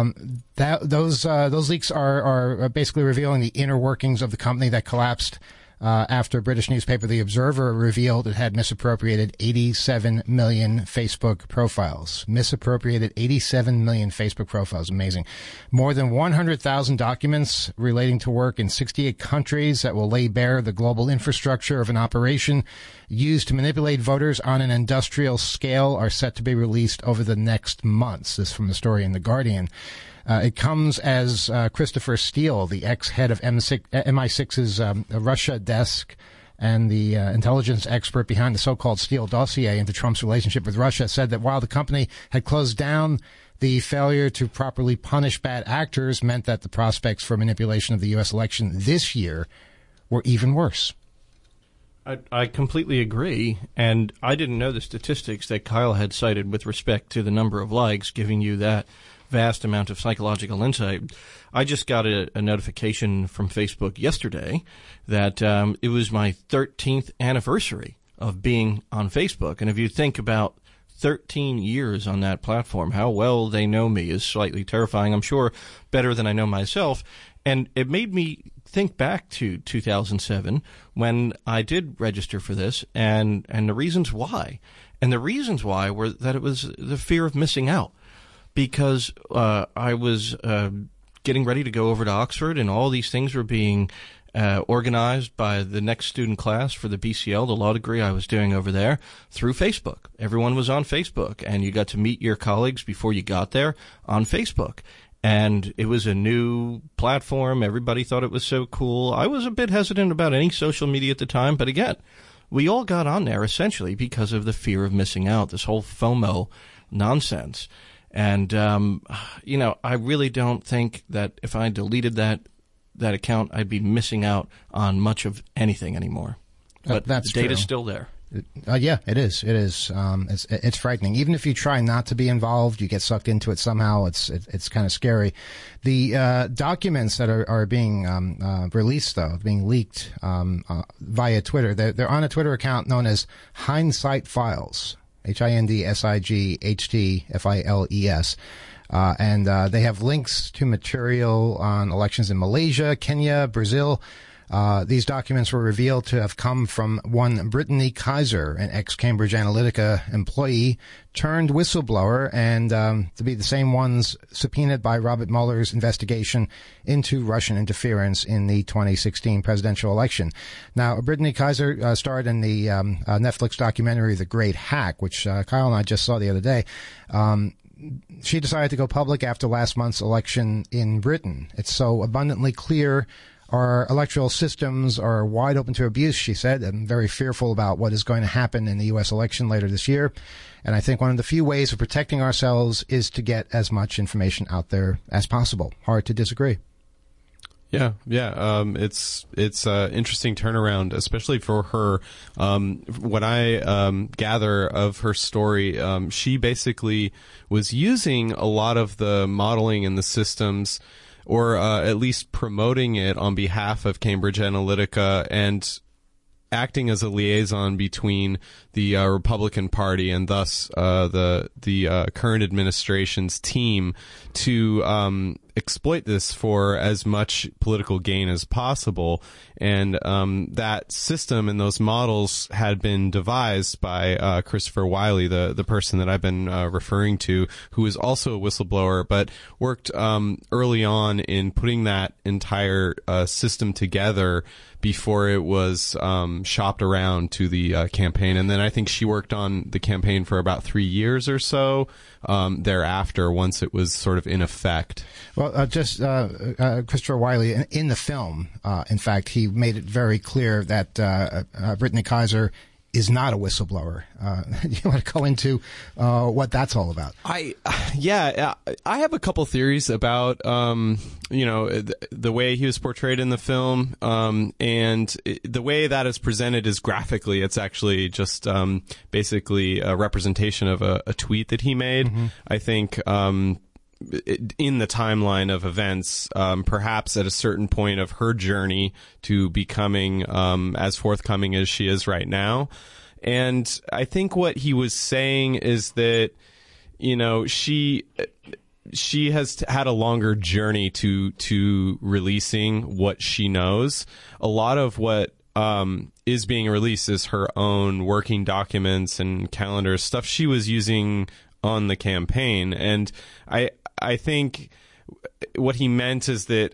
Those leaks are basically revealing the inner workings of the company that collapsed after British newspaper The Observer revealed it had misappropriated 87 million Facebook profiles. Misappropriated 87 million Facebook profiles. Amazing. More than 100,000 documents relating to work in 68 countries that will lay bare the global infrastructure of an operation used to manipulate voters on an industrial scale are set to be released over the next months. This is from the story in The Guardian. It comes as Christopher Steele, the ex-head of MI6's Russia desk and the intelligence expert behind the so-called Steele dossier into Trump's relationship with Russia, said that while the company had closed down, the failure to properly punish bad actors meant that the prospects for manipulation of the U.S. election this year were even worse. I completely agree, and I didn't know the statistics that Kyle had cited with respect to the number of likes, giving you that vast amount of psychological insight. I just got a notification from Facebook yesterday that it was my 13th anniversary of being on Facebook. And if you think about 13 years on that platform, how well they know me is slightly terrifying. I'm sure better than I know myself. And it made me think back to 2007 when I did register for this and the reasons why. And the reasons why were that it was the fear of missing out. Because I was getting ready to go over to Oxford, and all these things were being organized by the next student class for the BCL, the law degree I was doing over there, through Facebook. Everyone was on Facebook, and you got to meet your colleagues before you got there on Facebook. And it was a new platform. Everybody thought it was so cool. I was a bit hesitant about any social media at the time, but again, we all got on there essentially because of the fear of missing out, this whole FOMO nonsense. And, I really don't think that if I deleted that account, I'd be missing out on much of anything anymore. But that's the data's true. still there. Yeah, it is. It is. It's frightening. Even if you try not to be involved, you get sucked into it somehow. It's kind of scary. The documents that are being released, though, being leaked via Twitter, they're on a Twitter account known as Hindsight Files. HINDSIGHTFILES. And they have links to material on elections in Malaysia, Kenya, Brazil. These documents were revealed to have come from one Brittany Kaiser, an ex-Cambridge Analytica employee turned whistleblower, and to be the same ones subpoenaed by Robert Mueller's investigation into Russian interference in the 2016 presidential election. Now, Brittany Kaiser starred in the Netflix documentary The Great Hack, which Kyle and I just saw the other day. She decided to go public after last month's election in Britain. It's so abundantly clear our electoral systems are wide open to abuse, she said. I'm very fearful about what is going to happen in the U.S. election later this year. And I think one of the few ways of protecting ourselves is to get as much information out there as possible. Hard to disagree. Yeah. It's interesting turnaround, especially for her. What I gather of her story, she basically was using a lot of the modeling and the systems, or at least promoting it on behalf of Cambridge Analytica and acting as a liaison between the Republican Party and thus the current administration's team to exploit this for as much political gain as possible. And that system and those models had been devised by Christopher Wiley, the person that I've been referring to, who is also a whistleblower, but worked early on in putting that entire system together before it was shopped around to the campaign. And then I think she worked on the campaign for about 3 years or so thereafter, once it was sort of in effect. Well, Christopher Wiley, in the film, in fact, he made it very clear that Brittany Kaiser is not a whistleblower. You want to go into what that's all about? I have a couple theories about the way he was portrayed in the film, and the way that is presented is graphically. It's actually just basically a representation of a tweet that he made. Mm-hmm. I think in the timeline of events, perhaps at a certain point of her journey to becoming as forthcoming as she is right now. And I think what he was saying is that, she has had a longer journey to releasing what she knows. A lot of what is being released is her own working documents and calendars, stuff she was using on the campaign. And I think what he meant is that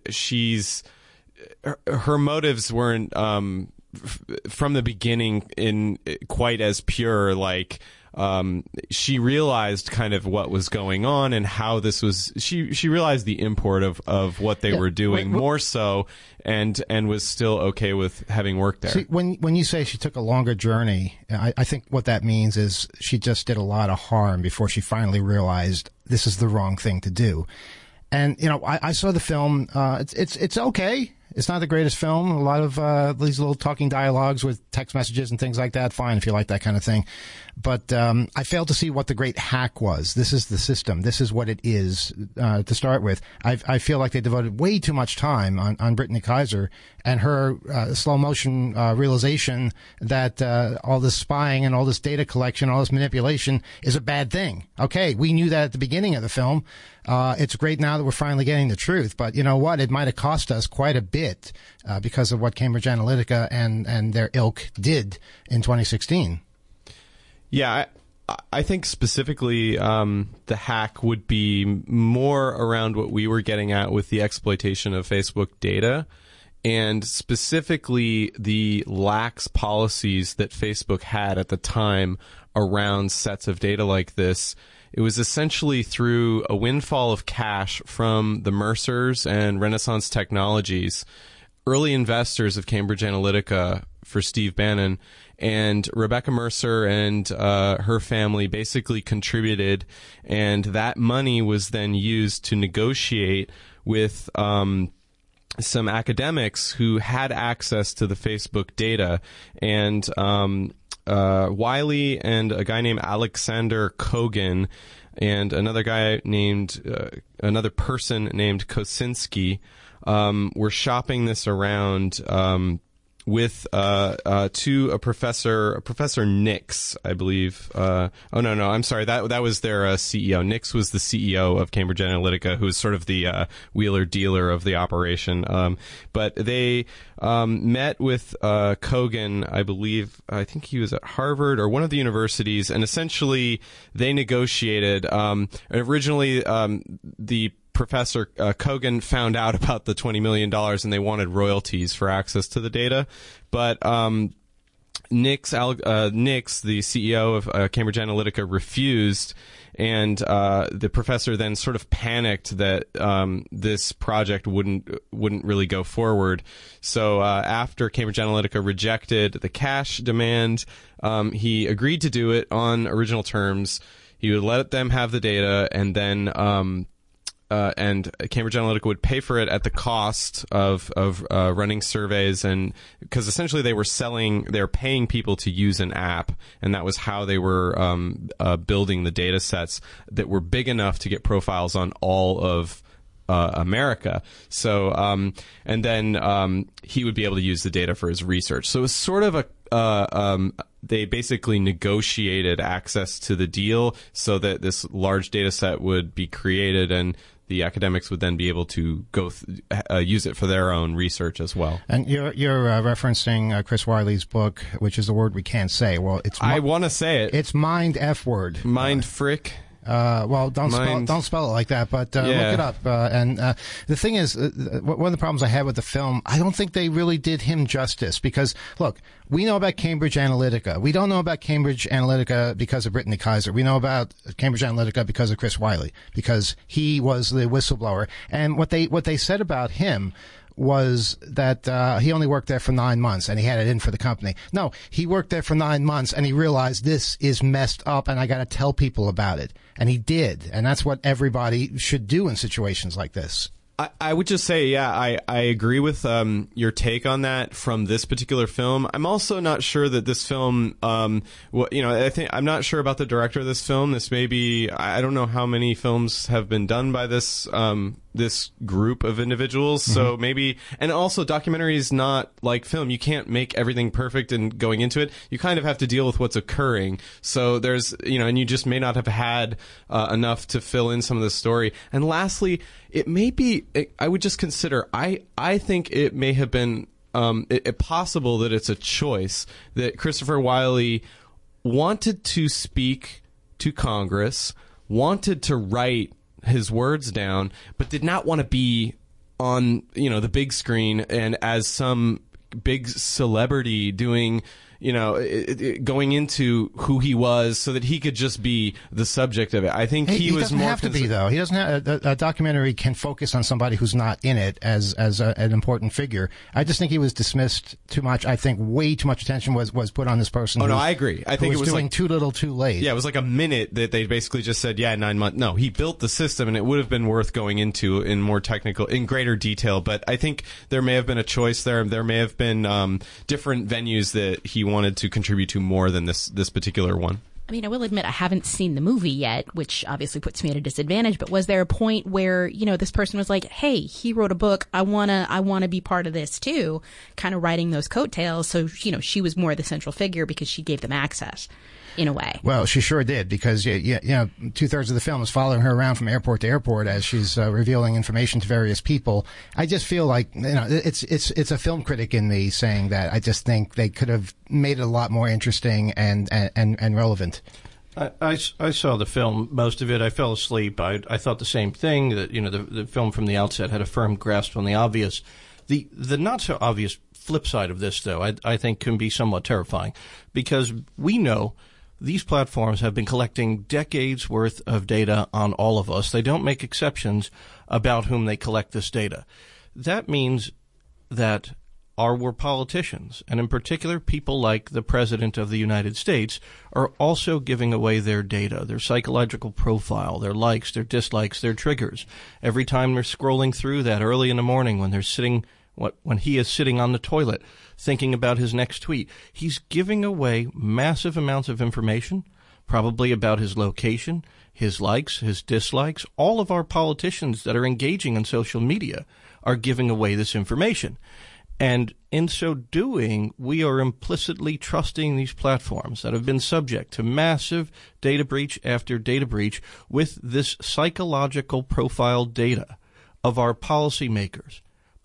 her motives weren't from the beginning in quite as pure. Like she realized kind of what was going on and how this was. She realized the import of what they were doing more so, and was still okay with having worked there. See, when you say she took a longer journey, I think what that means is she just did a lot of harm before she finally realized this is the wrong thing to do. And I saw the film. It's okay. It's not the greatest film. A lot of these little talking dialogues with text messages and things like that. Fine if you like that kind of thing. But I failed to see what the great hack was. This is the system. This is what it is to start with. I feel like they devoted way too much time on Brittany Kaiser and her slow motion realization that all this spying and all this data collection, all this manipulation is a bad thing. Okay, we knew that at the beginning of the film. It's great now that we're finally getting the truth. But you know what? It might have cost us quite a bit because of what Cambridge Analytica and their ilk did in 2016. Yeah, I think specifically the hack would be more around what we were getting at with the exploitation of Facebook data, and specifically the lax policies that Facebook had at the time around sets of data like this. It was essentially through a windfall of cash from the Mercers and Renaissance Technologies, early investors of Cambridge Analytica for Steve Bannon, and Rebecca Mercer and her family basically contributed, and that money was then used to negotiate with some academics who had access to the Facebook data, and Wiley and a guy named Alexander Kogan and another person named Kosinski were shopping this around with to Professor Nix, I believe. I'm sorry. That was their CEO. Nix was the CEO of Cambridge Analytica, who was sort of the wheeler dealer of the operation. But they met with Kogan, I believe. I think he was at Harvard or one of the universities, and essentially they negotiated. Originally, the Professor Kogan found out about the $20 million and they wanted royalties for access to the data. But Nix, the CEO of Cambridge Analytica, refused, and the professor then sort of panicked that this project wouldn't really go forward. So after Cambridge Analytica rejected the cash demand, he agreed to do it on original terms. He would let them have the data, and then and Cambridge Analytica would pay for it at the cost of running surveys, and because essentially they were paying people to use an app, and that was how they were building the data sets that were big enough to get profiles on all of America. So and then he would be able to use the data for his research. So it was sort of they basically negotiated access to the deal so that this large data set would be created, and the academics would then be able to go use it for their own research as well. And you're referencing Chris Wiley's book, which is a word we can't say. Well, I want to say it. It's Mind F word. Mind frick. Well, don't spell it like that, but look it up. And the thing is, one of the problems I had with the film, I don't think they really did him justice, because, look, we know about Cambridge Analytica. We don't know about Cambridge Analytica because of Brittany Kaiser. We know about Cambridge Analytica because of Chris Wiley, because he was the whistleblower. And what they said about him was that he only worked there for 9 months and he had it in for the company. No, he worked there for 9 months and he realized this is messed up and I got to tell people about it. And he did. And that's what everybody should do in situations like this. I would just say, yeah, I agree with your take on that from this particular film. I'm also not sure that this film, I think I'm not sure about the director of this film. This may be, I don't know how many films have been done by this this group of individuals. Mm-hmm. So maybe, and also documentary is not like film. You can't make everything perfect and going into it. You kind of have to deal with what's occurring. So there's, and you just may not have had enough to fill in some of the story. And lastly, it may be, I would just consider, I think it may have been possible that it's a choice that Christopher Wiley wanted to speak to Congress, wanted to write his words down, but did not want to be on, the big screen and as some big celebrity doing, going into who he was so that he could just be the subject of it. I think he was doesn't more have to be, though. He doesn't have a documentary can focus on somebody who's not in it as an important figure. I just think he was dismissed too much. I think way too much attention was put on this person. Oh, no, I agree. I think it was doing like, too little too late. Yeah, it was like a minute that they basically just said, 9 months. No, he built the system, and it would have been worth going into in greater detail. But I think there may have been a choice there. There may have been different venues that he wanted to contribute to more than this particular one. I mean, I will admit I haven't seen the movie yet, which obviously puts me at a disadvantage, but was there a point where, this person was like, hey, he wrote a book, I wanna be part of this too, kind of riding those coattails, so, she was more the central figure because she gave them access, in a way. Well, she sure did, because 2/3 of the film is following her around from airport to airport as she's revealing information to various people. I just feel like it's a film critic in me saying that. I just think they could have made it a lot more interesting and relevant. I saw the film, most of it. I fell asleep. I thought the same thing, that the film from the outset had a firm grasp on the obvious. The not so obvious flip side of this, though, I think can be somewhat terrifying, because we know these platforms have been collecting decades worth of data on all of us. They don't make exceptions about whom they collect this data. That means that our politicians, and in particular people like the President of the United States, are also giving away their data, their psychological profile, their likes, their dislikes, their triggers. Every time they're scrolling through that early in the morning when when he is sitting on the toilet thinking about his next tweet, he's giving away massive amounts of information, probably about his location, his likes, his dislikes. All of our politicians that are engaging on social media are giving away this information. And in so doing, we are implicitly trusting these platforms that have been subject to massive data breach after data breach with this psychological profile data of our policymakers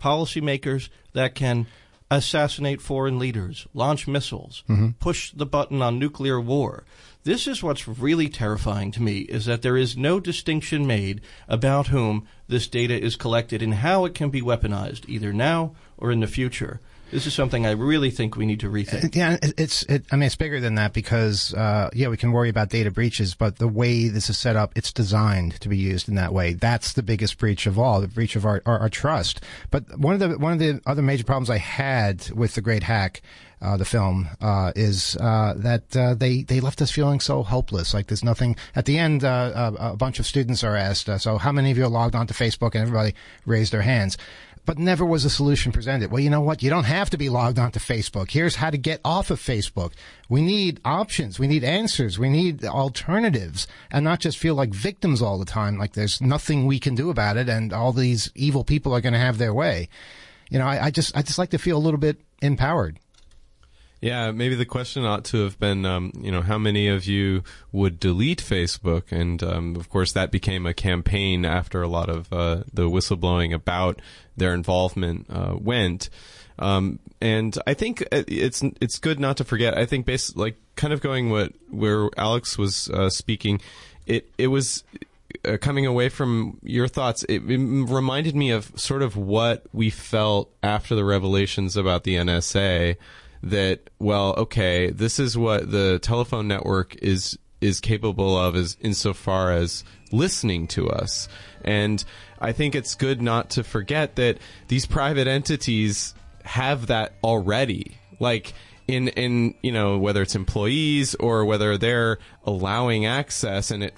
that can assassinate foreign leaders, launch missiles, push the button on nuclear war. This is what's really terrifying to me, is that there is no distinction made about whom this data is collected and how it can be weaponized, either now or in the future. This is something I really think we need to rethink. Yeah, it's bigger than that because, we can worry about data breaches, but the way this is set up, it's designed to be used in that way. That's the biggest breach of all, the breach of our trust. But one of the other major problems I had with The Great Hack, the film, is that they left us feeling so hopeless. Like there's nothing. At the end, a bunch of students are asked, so how many of you are logged onto Facebook? And everybody raised their hands. But never was a solution presented. Well, you know what? You don't have to be logged onto Facebook. Here's how to get off of Facebook. We need options. We need answers. We need alternatives, and not just feel like victims all the time, like there's nothing we can do about it and all these evil people are going to have their way. I just like to feel a little bit empowered. Yeah, maybe the question ought to have been, how many of you would delete Facebook? And, of course, that became a campaign after a lot of the whistleblowing about their involvement went. And I think it's good not to forget. I think kind of going where Alex was speaking, it was coming away from your thoughts. It reminded me of sort of what we felt after the revelations about the NSA. That, well, okay, this is what the telephone network is capable of, is insofar as listening to us. And I think it's good not to forget that these private entities have that already. Like in whether it's employees or whether they're allowing access and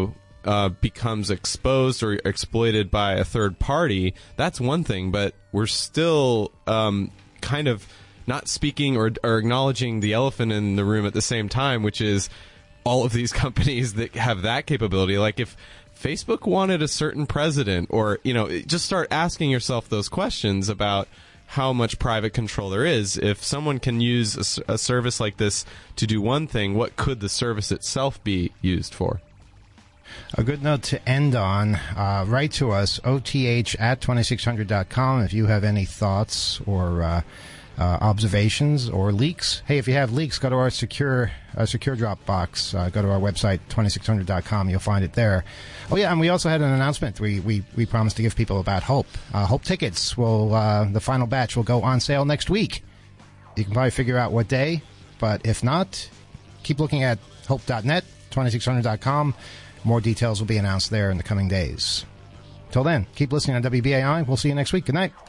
it becomes exposed or exploited by a third party, that's one thing, but we're still kind of not speaking or acknowledging the elephant in the room at the same time, which is all of these companies that have that capability. Like if Facebook wanted a certain president, or, just start asking yourself those questions about how much private control there is. If someone can use a service like this to do one thing, what could the service itself be used for? A good note to end on. Write to us, oth@2600.com, if you have any thoughts or observations or leaks. Hey, if you have leaks, go to our secure drop box. Go to our website, 2600.com. You'll find it there. Oh, yeah, and we also had an announcement. We promised to give people about Hope. Hope tickets will, the final batch will go on sale next week. You can probably figure out what day, but if not, keep looking at hope.net, 2600.com. More details will be announced there in the coming days. Till then, keep listening on WBAI. We'll see you next week. Good night.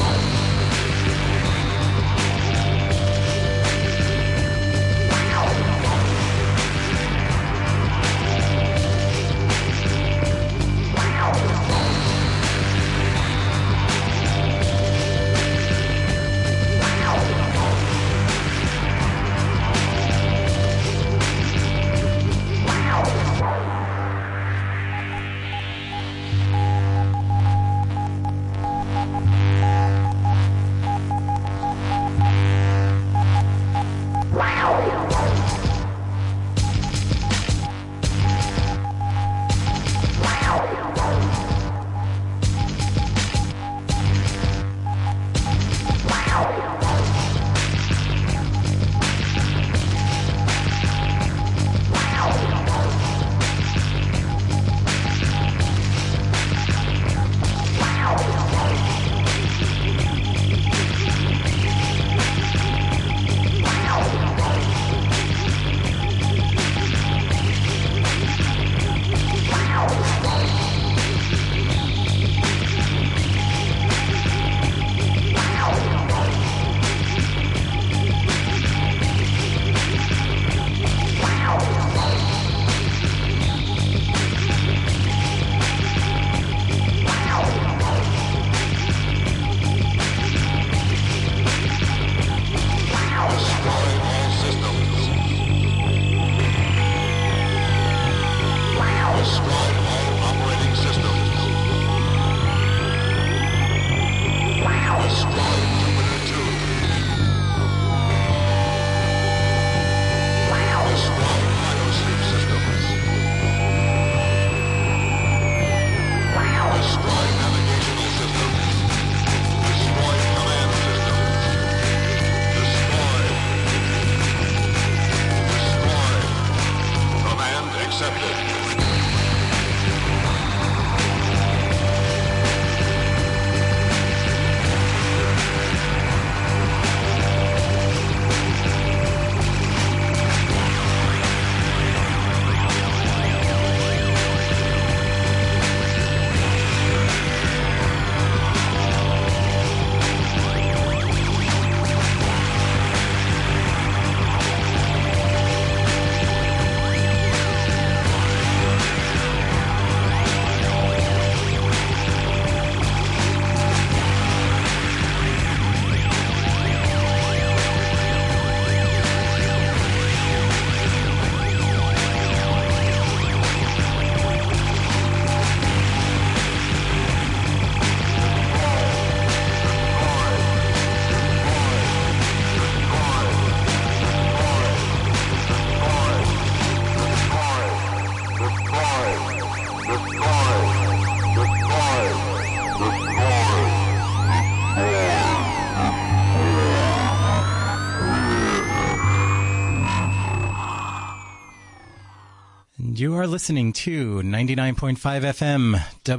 You are listening to 99.5 FM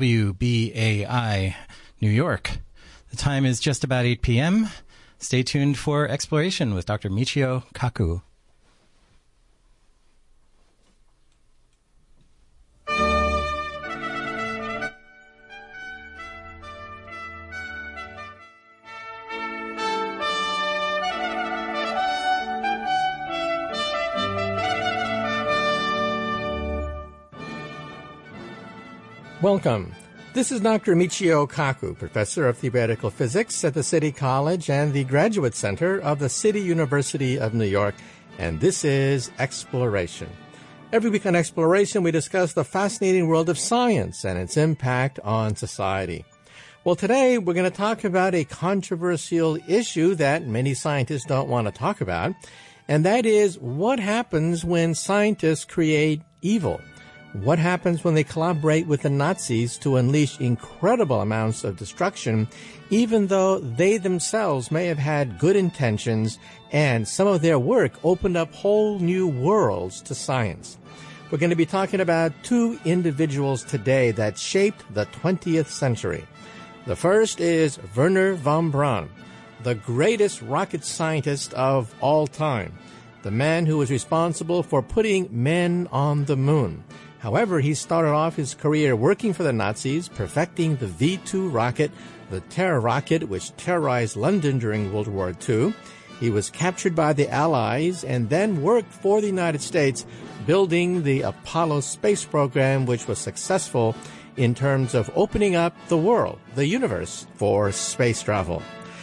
WBAI, New York. The time is just about 8 p.m. Stay tuned for Exploration with Dr. Michio Kaku. Welcome. This is Dr. Michio Kaku, Professor of Theoretical Physics at the City College and the Graduate Center of the City University of New York, and this is Exploration. Every week on Exploration, we discuss the fascinating world of science and its impact on society. Well, today we're going to talk about a controversial issue that many scientists don't want to talk about, and that is what happens when scientists create evil. What happens when they collaborate with the Nazis to unleash incredible amounts of destruction, even though they themselves may have had good intentions and some of their work opened up whole new worlds to science? We're going to be talking about two individuals today that shaped the 20th century. The first is Wernher von Braun, the greatest rocket scientist of all time, the man who was responsible for putting men on the moon. However, he started off his career working for the Nazis, perfecting the V-2 rocket, the Terror rocket, which terrorized London during World War II. He was captured by the Allies and then worked for the United States, building the Apollo space program, which was successful in terms of opening up the world, the universe, for space travel.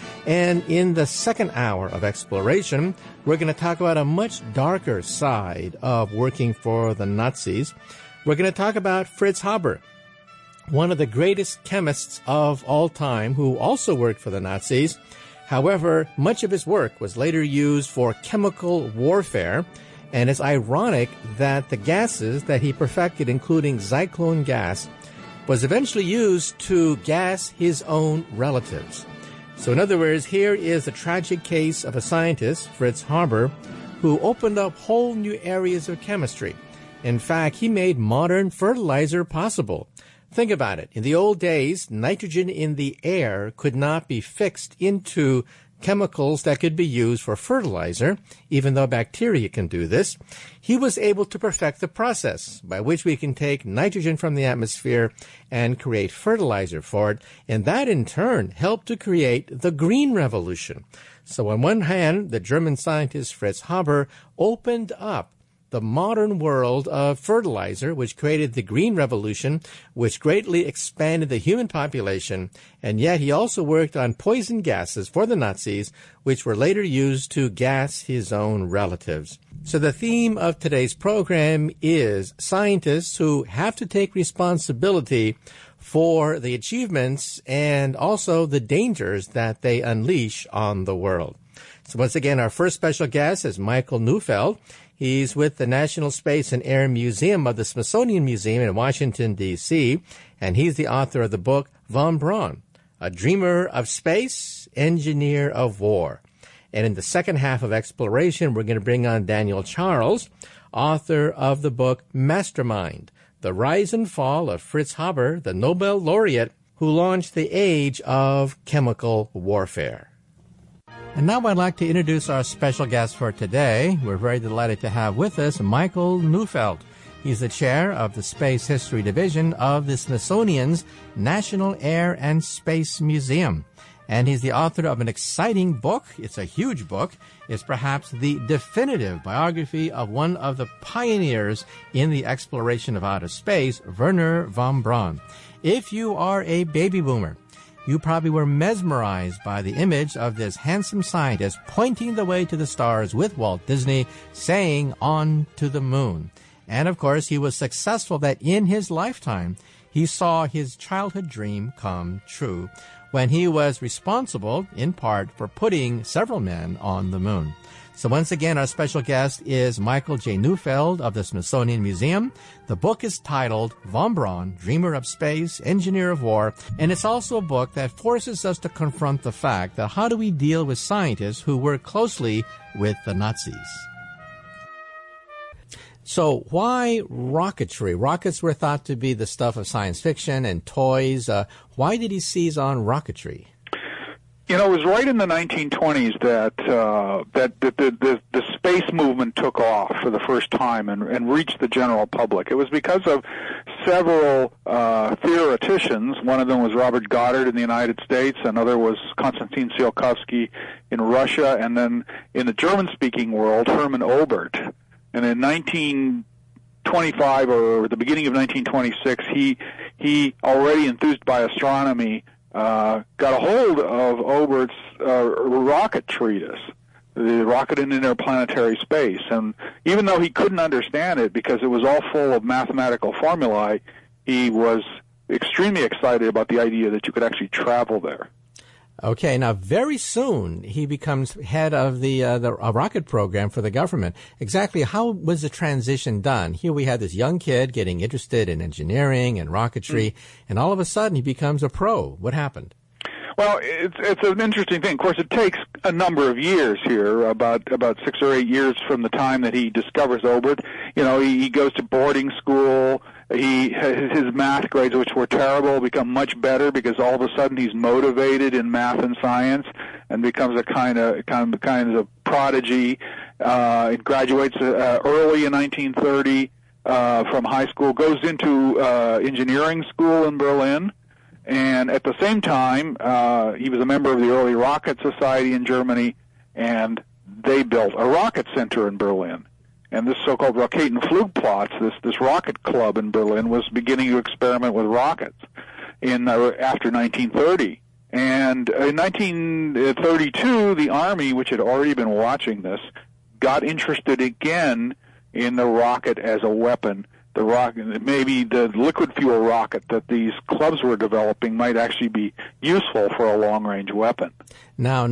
And in the second hour of exploration, we're going to talk about a much darker side of working for the Nazis. We're going to talk about Fritz Haber, one of the greatest chemists of all time, who also worked for the Nazis. However, much of his work was later used for chemical warfare, and it's ironic that the gases that he perfected, including Zyklon gas, was eventually used to gas his own relatives. So in other words, here is the tragic case of a scientist, Fritz Haber, who opened up whole new areas of chemistry. In fact, he made modern fertilizer possible. Think about it. In the old days, nitrogen in the air could not be fixed into chemicals that could be used for fertilizer, even though bacteria can do this. He was able to perfect the process by which we can take nitrogen from the atmosphere and create fertilizer for it, and that in turn helped to create the Green Revolution. So on one hand, the German scientist Fritz Haber opened up the modern world of fertilizer, which created the Green Revolution, which greatly expanded the human population, and yet he also worked on poison gases for the Nazis, which were later used to gas his own relatives. So the theme of today's program is scientists who have to take responsibility for the achievements and also the dangers that they unleash on the world. So once again, our first special guest is Michael Neufeld. He's with the National Space and Air Museum of the Smithsonian Museum in Washington, D.C., and he's the author of the book Von Braun, A Dreamer of Space, Engineer of War. And in the second half of exploration, we're going to bring on Daniel Charles, author of the book Mastermind, The Rise and Fall of Fritz Haber, the Nobel laureate who launched the age of chemical warfare. And now I'd like to introduce our special guest for today. We're very delighted to have with us Michael Neufeld. He's the chair of the Space History Division of the Smithsonian's National Air and Space Museum. And he's the author of an exciting book. It's a huge book. It's perhaps the definitive biography of one of the pioneers in the exploration of outer space, Wernher von Braun. If you are a baby boomer, you probably were mesmerized by the image of this handsome scientist pointing the way to the stars with Walt Disney, saying, "On to the moon." And of course, he was successful that in his lifetime, he saw his childhood dream come true when he was responsible, in part, for putting several men on the moon. So once again, our special guest is Michael J. Neufeld of the Smithsonian Museum. The book is titled Von Braun, Dreamer of Space, Engineer of War, and it's also a book that forces us to confront the fact that how do we deal with scientists who work closely with the Nazis? So why rocketry? Rockets were thought to be the stuff of science fiction and toys. Why did he seize on rocketry? You know, it was right in the 1920s that the space movement took off for the first time and reached the general public. It was because of several theoreticians. One of them was Robert Goddard in the United States. Another was Konstantin Tsiolkovsky in Russia. And then in the German-speaking world, Hermann Oberth. And in 1925 or the beginning of 1926, he already enthused by astronomy, got a hold of Oberth's rocket treatise, the Rocket in Interplanetary Space. And even though he couldn't understand it because it was all full of mathematical formulae, he was extremely excited about the idea that you could actually travel there. Okay, now very soon he becomes head of the rocket program for the government. Exactly how was the transition done? Here we had this young kid getting interested in engineering and rocketry, and all of a sudden he becomes a pro. What happened? Well, it's an interesting thing. Of course, it takes a number of years here, about 6 or 8 years from the time that he discovers Obert. You know, he goes to boarding school. His math grades, which were terrible, become much better because all of a sudden he's motivated in math and science and becomes a kind of prodigy. He graduates early in 1930 from high school, goes into engineering school in Berlin. And at the same time, he was a member of the Early Rocket Society in Germany, and they built a rocket center in Berlin. And this so-called Raketenflugplatz, this rocket club in Berlin, was beginning to experiment with rockets after 1930. And in 1932, the Army, which had already been watching this, got interested again in the rocket as a weapon. The rocket, maybe the liquid fuel rocket that these clubs were developing might actually be useful for a long-range weapon. Now,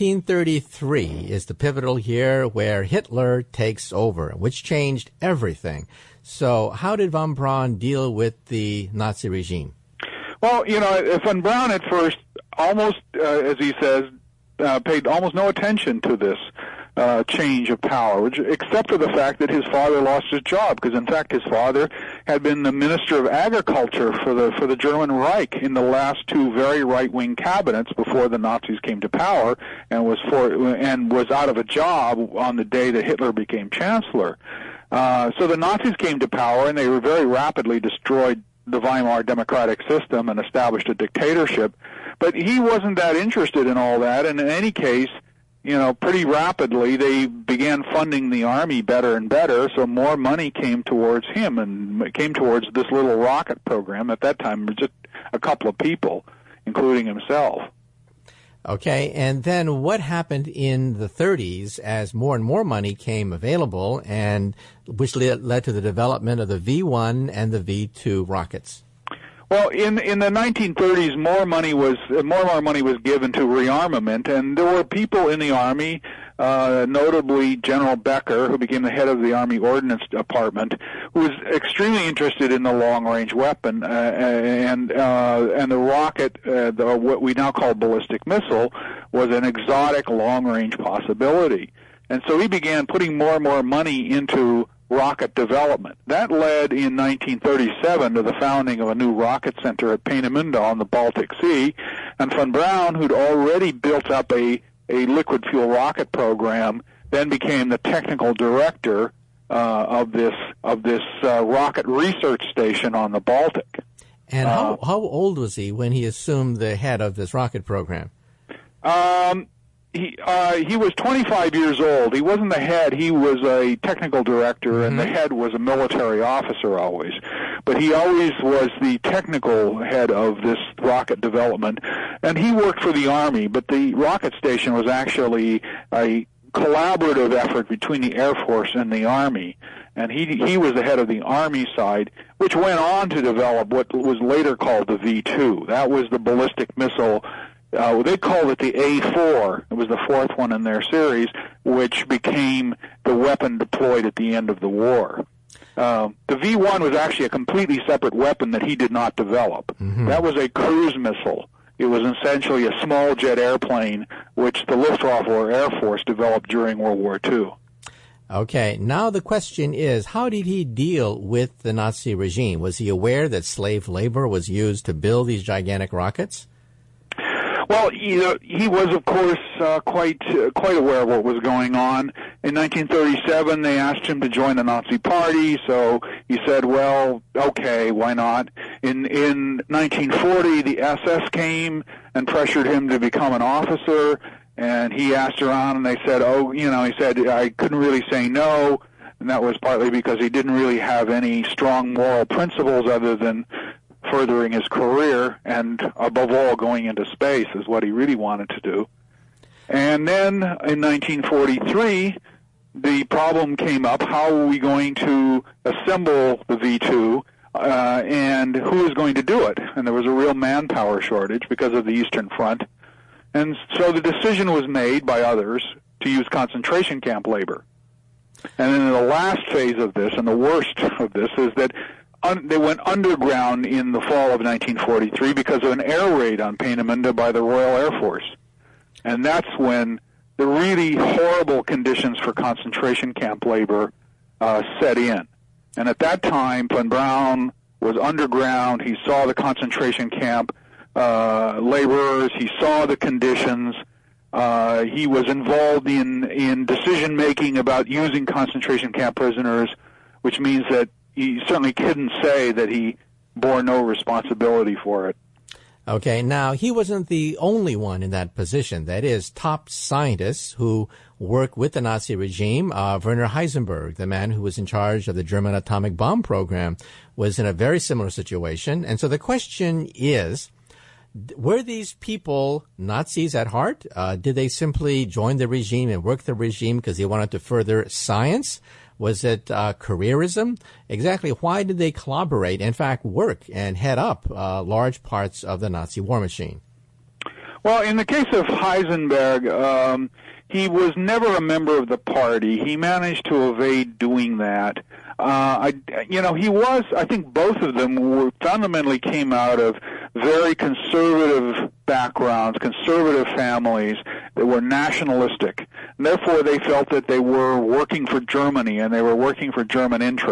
1933 is the pivotal year where Hitler takes over, which changed everything. So how did von Braun deal with the Nazi regime? Well, you know, von Braun at first almost, as he says, paid almost no attention to this change of power, except for the fact that his father lost his job, because in fact his father had been the Minister of Agriculture for the German Reich in the last two very right-wing cabinets before the Nazis came to power, and was out of a job on the day that Hitler became Chancellor. So the Nazis came to power, and they very rapidly destroyed the Weimar democratic system and established a dictatorship. But he wasn't that interested in all that, and in any case, you know, pretty rapidly they began funding the Army better and better, so more money came towards him and came towards this little rocket program. At that time, just a couple of people, including himself. Okay, and then what happened in the 30s as more and more money came available, and which led to the development of the V-1 and the V-2 rockets? Well, in the 1930s, more and more money was given to rearmament, and there were people in the Army, notably General Becker, who became the head of the Army Ordnance Department, who was extremely interested in the long-range weapon, and the rocket, what we now call ballistic missile, was an exotic long-range possibility. And so he began putting more and more money into rocket development. That led in 1937 to the founding of a new rocket center at Peenemünde on the Baltic Sea, and von Braun, who'd already built up a liquid fuel rocket program, then became the technical director of this rocket research station on the Baltic. And how old was he when he assumed the head of this rocket program? He was 25 years old. He wasn't the head. He was a technical director, and the head was a military officer always. But he always was the technical head of this rocket development. And he worked for the Army, but the rocket station was actually a collaborative effort between the Air Force and the Army. And he was the head of the Army side, which went on to develop what was later called the V-2. That was the ballistic missile. They called it the A-4. It was the fourth one in their series, which became the weapon deployed at the end of the war. The V-1 was actually a completely separate weapon that he did not develop. That was a cruise missile. It was essentially a small jet airplane, which the Luftwaffe or Air Force developed during World War II. Okay, now the question is, how did he deal with the Nazi regime? Was he aware that slave labor was used to build these gigantic rockets? Well, he was, of course, quite aware of what was going on. In 1937, they asked him to join the Nazi Party, so he said, well, okay, why not? In 1940, the SS came and pressured him to become an officer, and he asked around, and they said, he said, I couldn't really say no, and that was partly because he didn't really have any strong moral principles other than furthering his career, and above all, going into space is what he really wanted to do. And then in 1943, the problem came up, how are we going to assemble the V-2, and who is going to do it? And there was a real manpower shortage because of the Eastern Front. And so the decision was made by others to use concentration camp labor. And then the last phase of this, and the worst of this, is that they went underground in the fall of 1943 because of an air raid on Peenemünde by the Royal Air Force. And that's when the really horrible conditions for concentration camp labor set in. And at that time, Von Braun was underground. He saw the concentration camp laborers. He saw the conditions. He was involved in decision-making about using concentration camp prisoners, which means that he certainly couldn't say that he bore no responsibility for it. Okay, now he wasn't the only one in that position. That is, top scientists who worked with the Nazi regime, Werner Heisenberg, the man who was in charge of the German atomic bomb program, was in a very similar situation. And so the question is, were these people Nazis at heart? Did they simply join the regime and work the regime because they wanted to further science? Was it careerism? Exactly why did they collaborate, in fact, work and head up large parts of the Nazi war machine? Well, in the case of Heisenberg, he was never a member of the party. He managed to evade doing that. He was, I think both of them fundamentally came out of very conservative backgrounds, conservative families that were nationalistic. And therefore, they felt that they were working for Germany and they were working for German interests.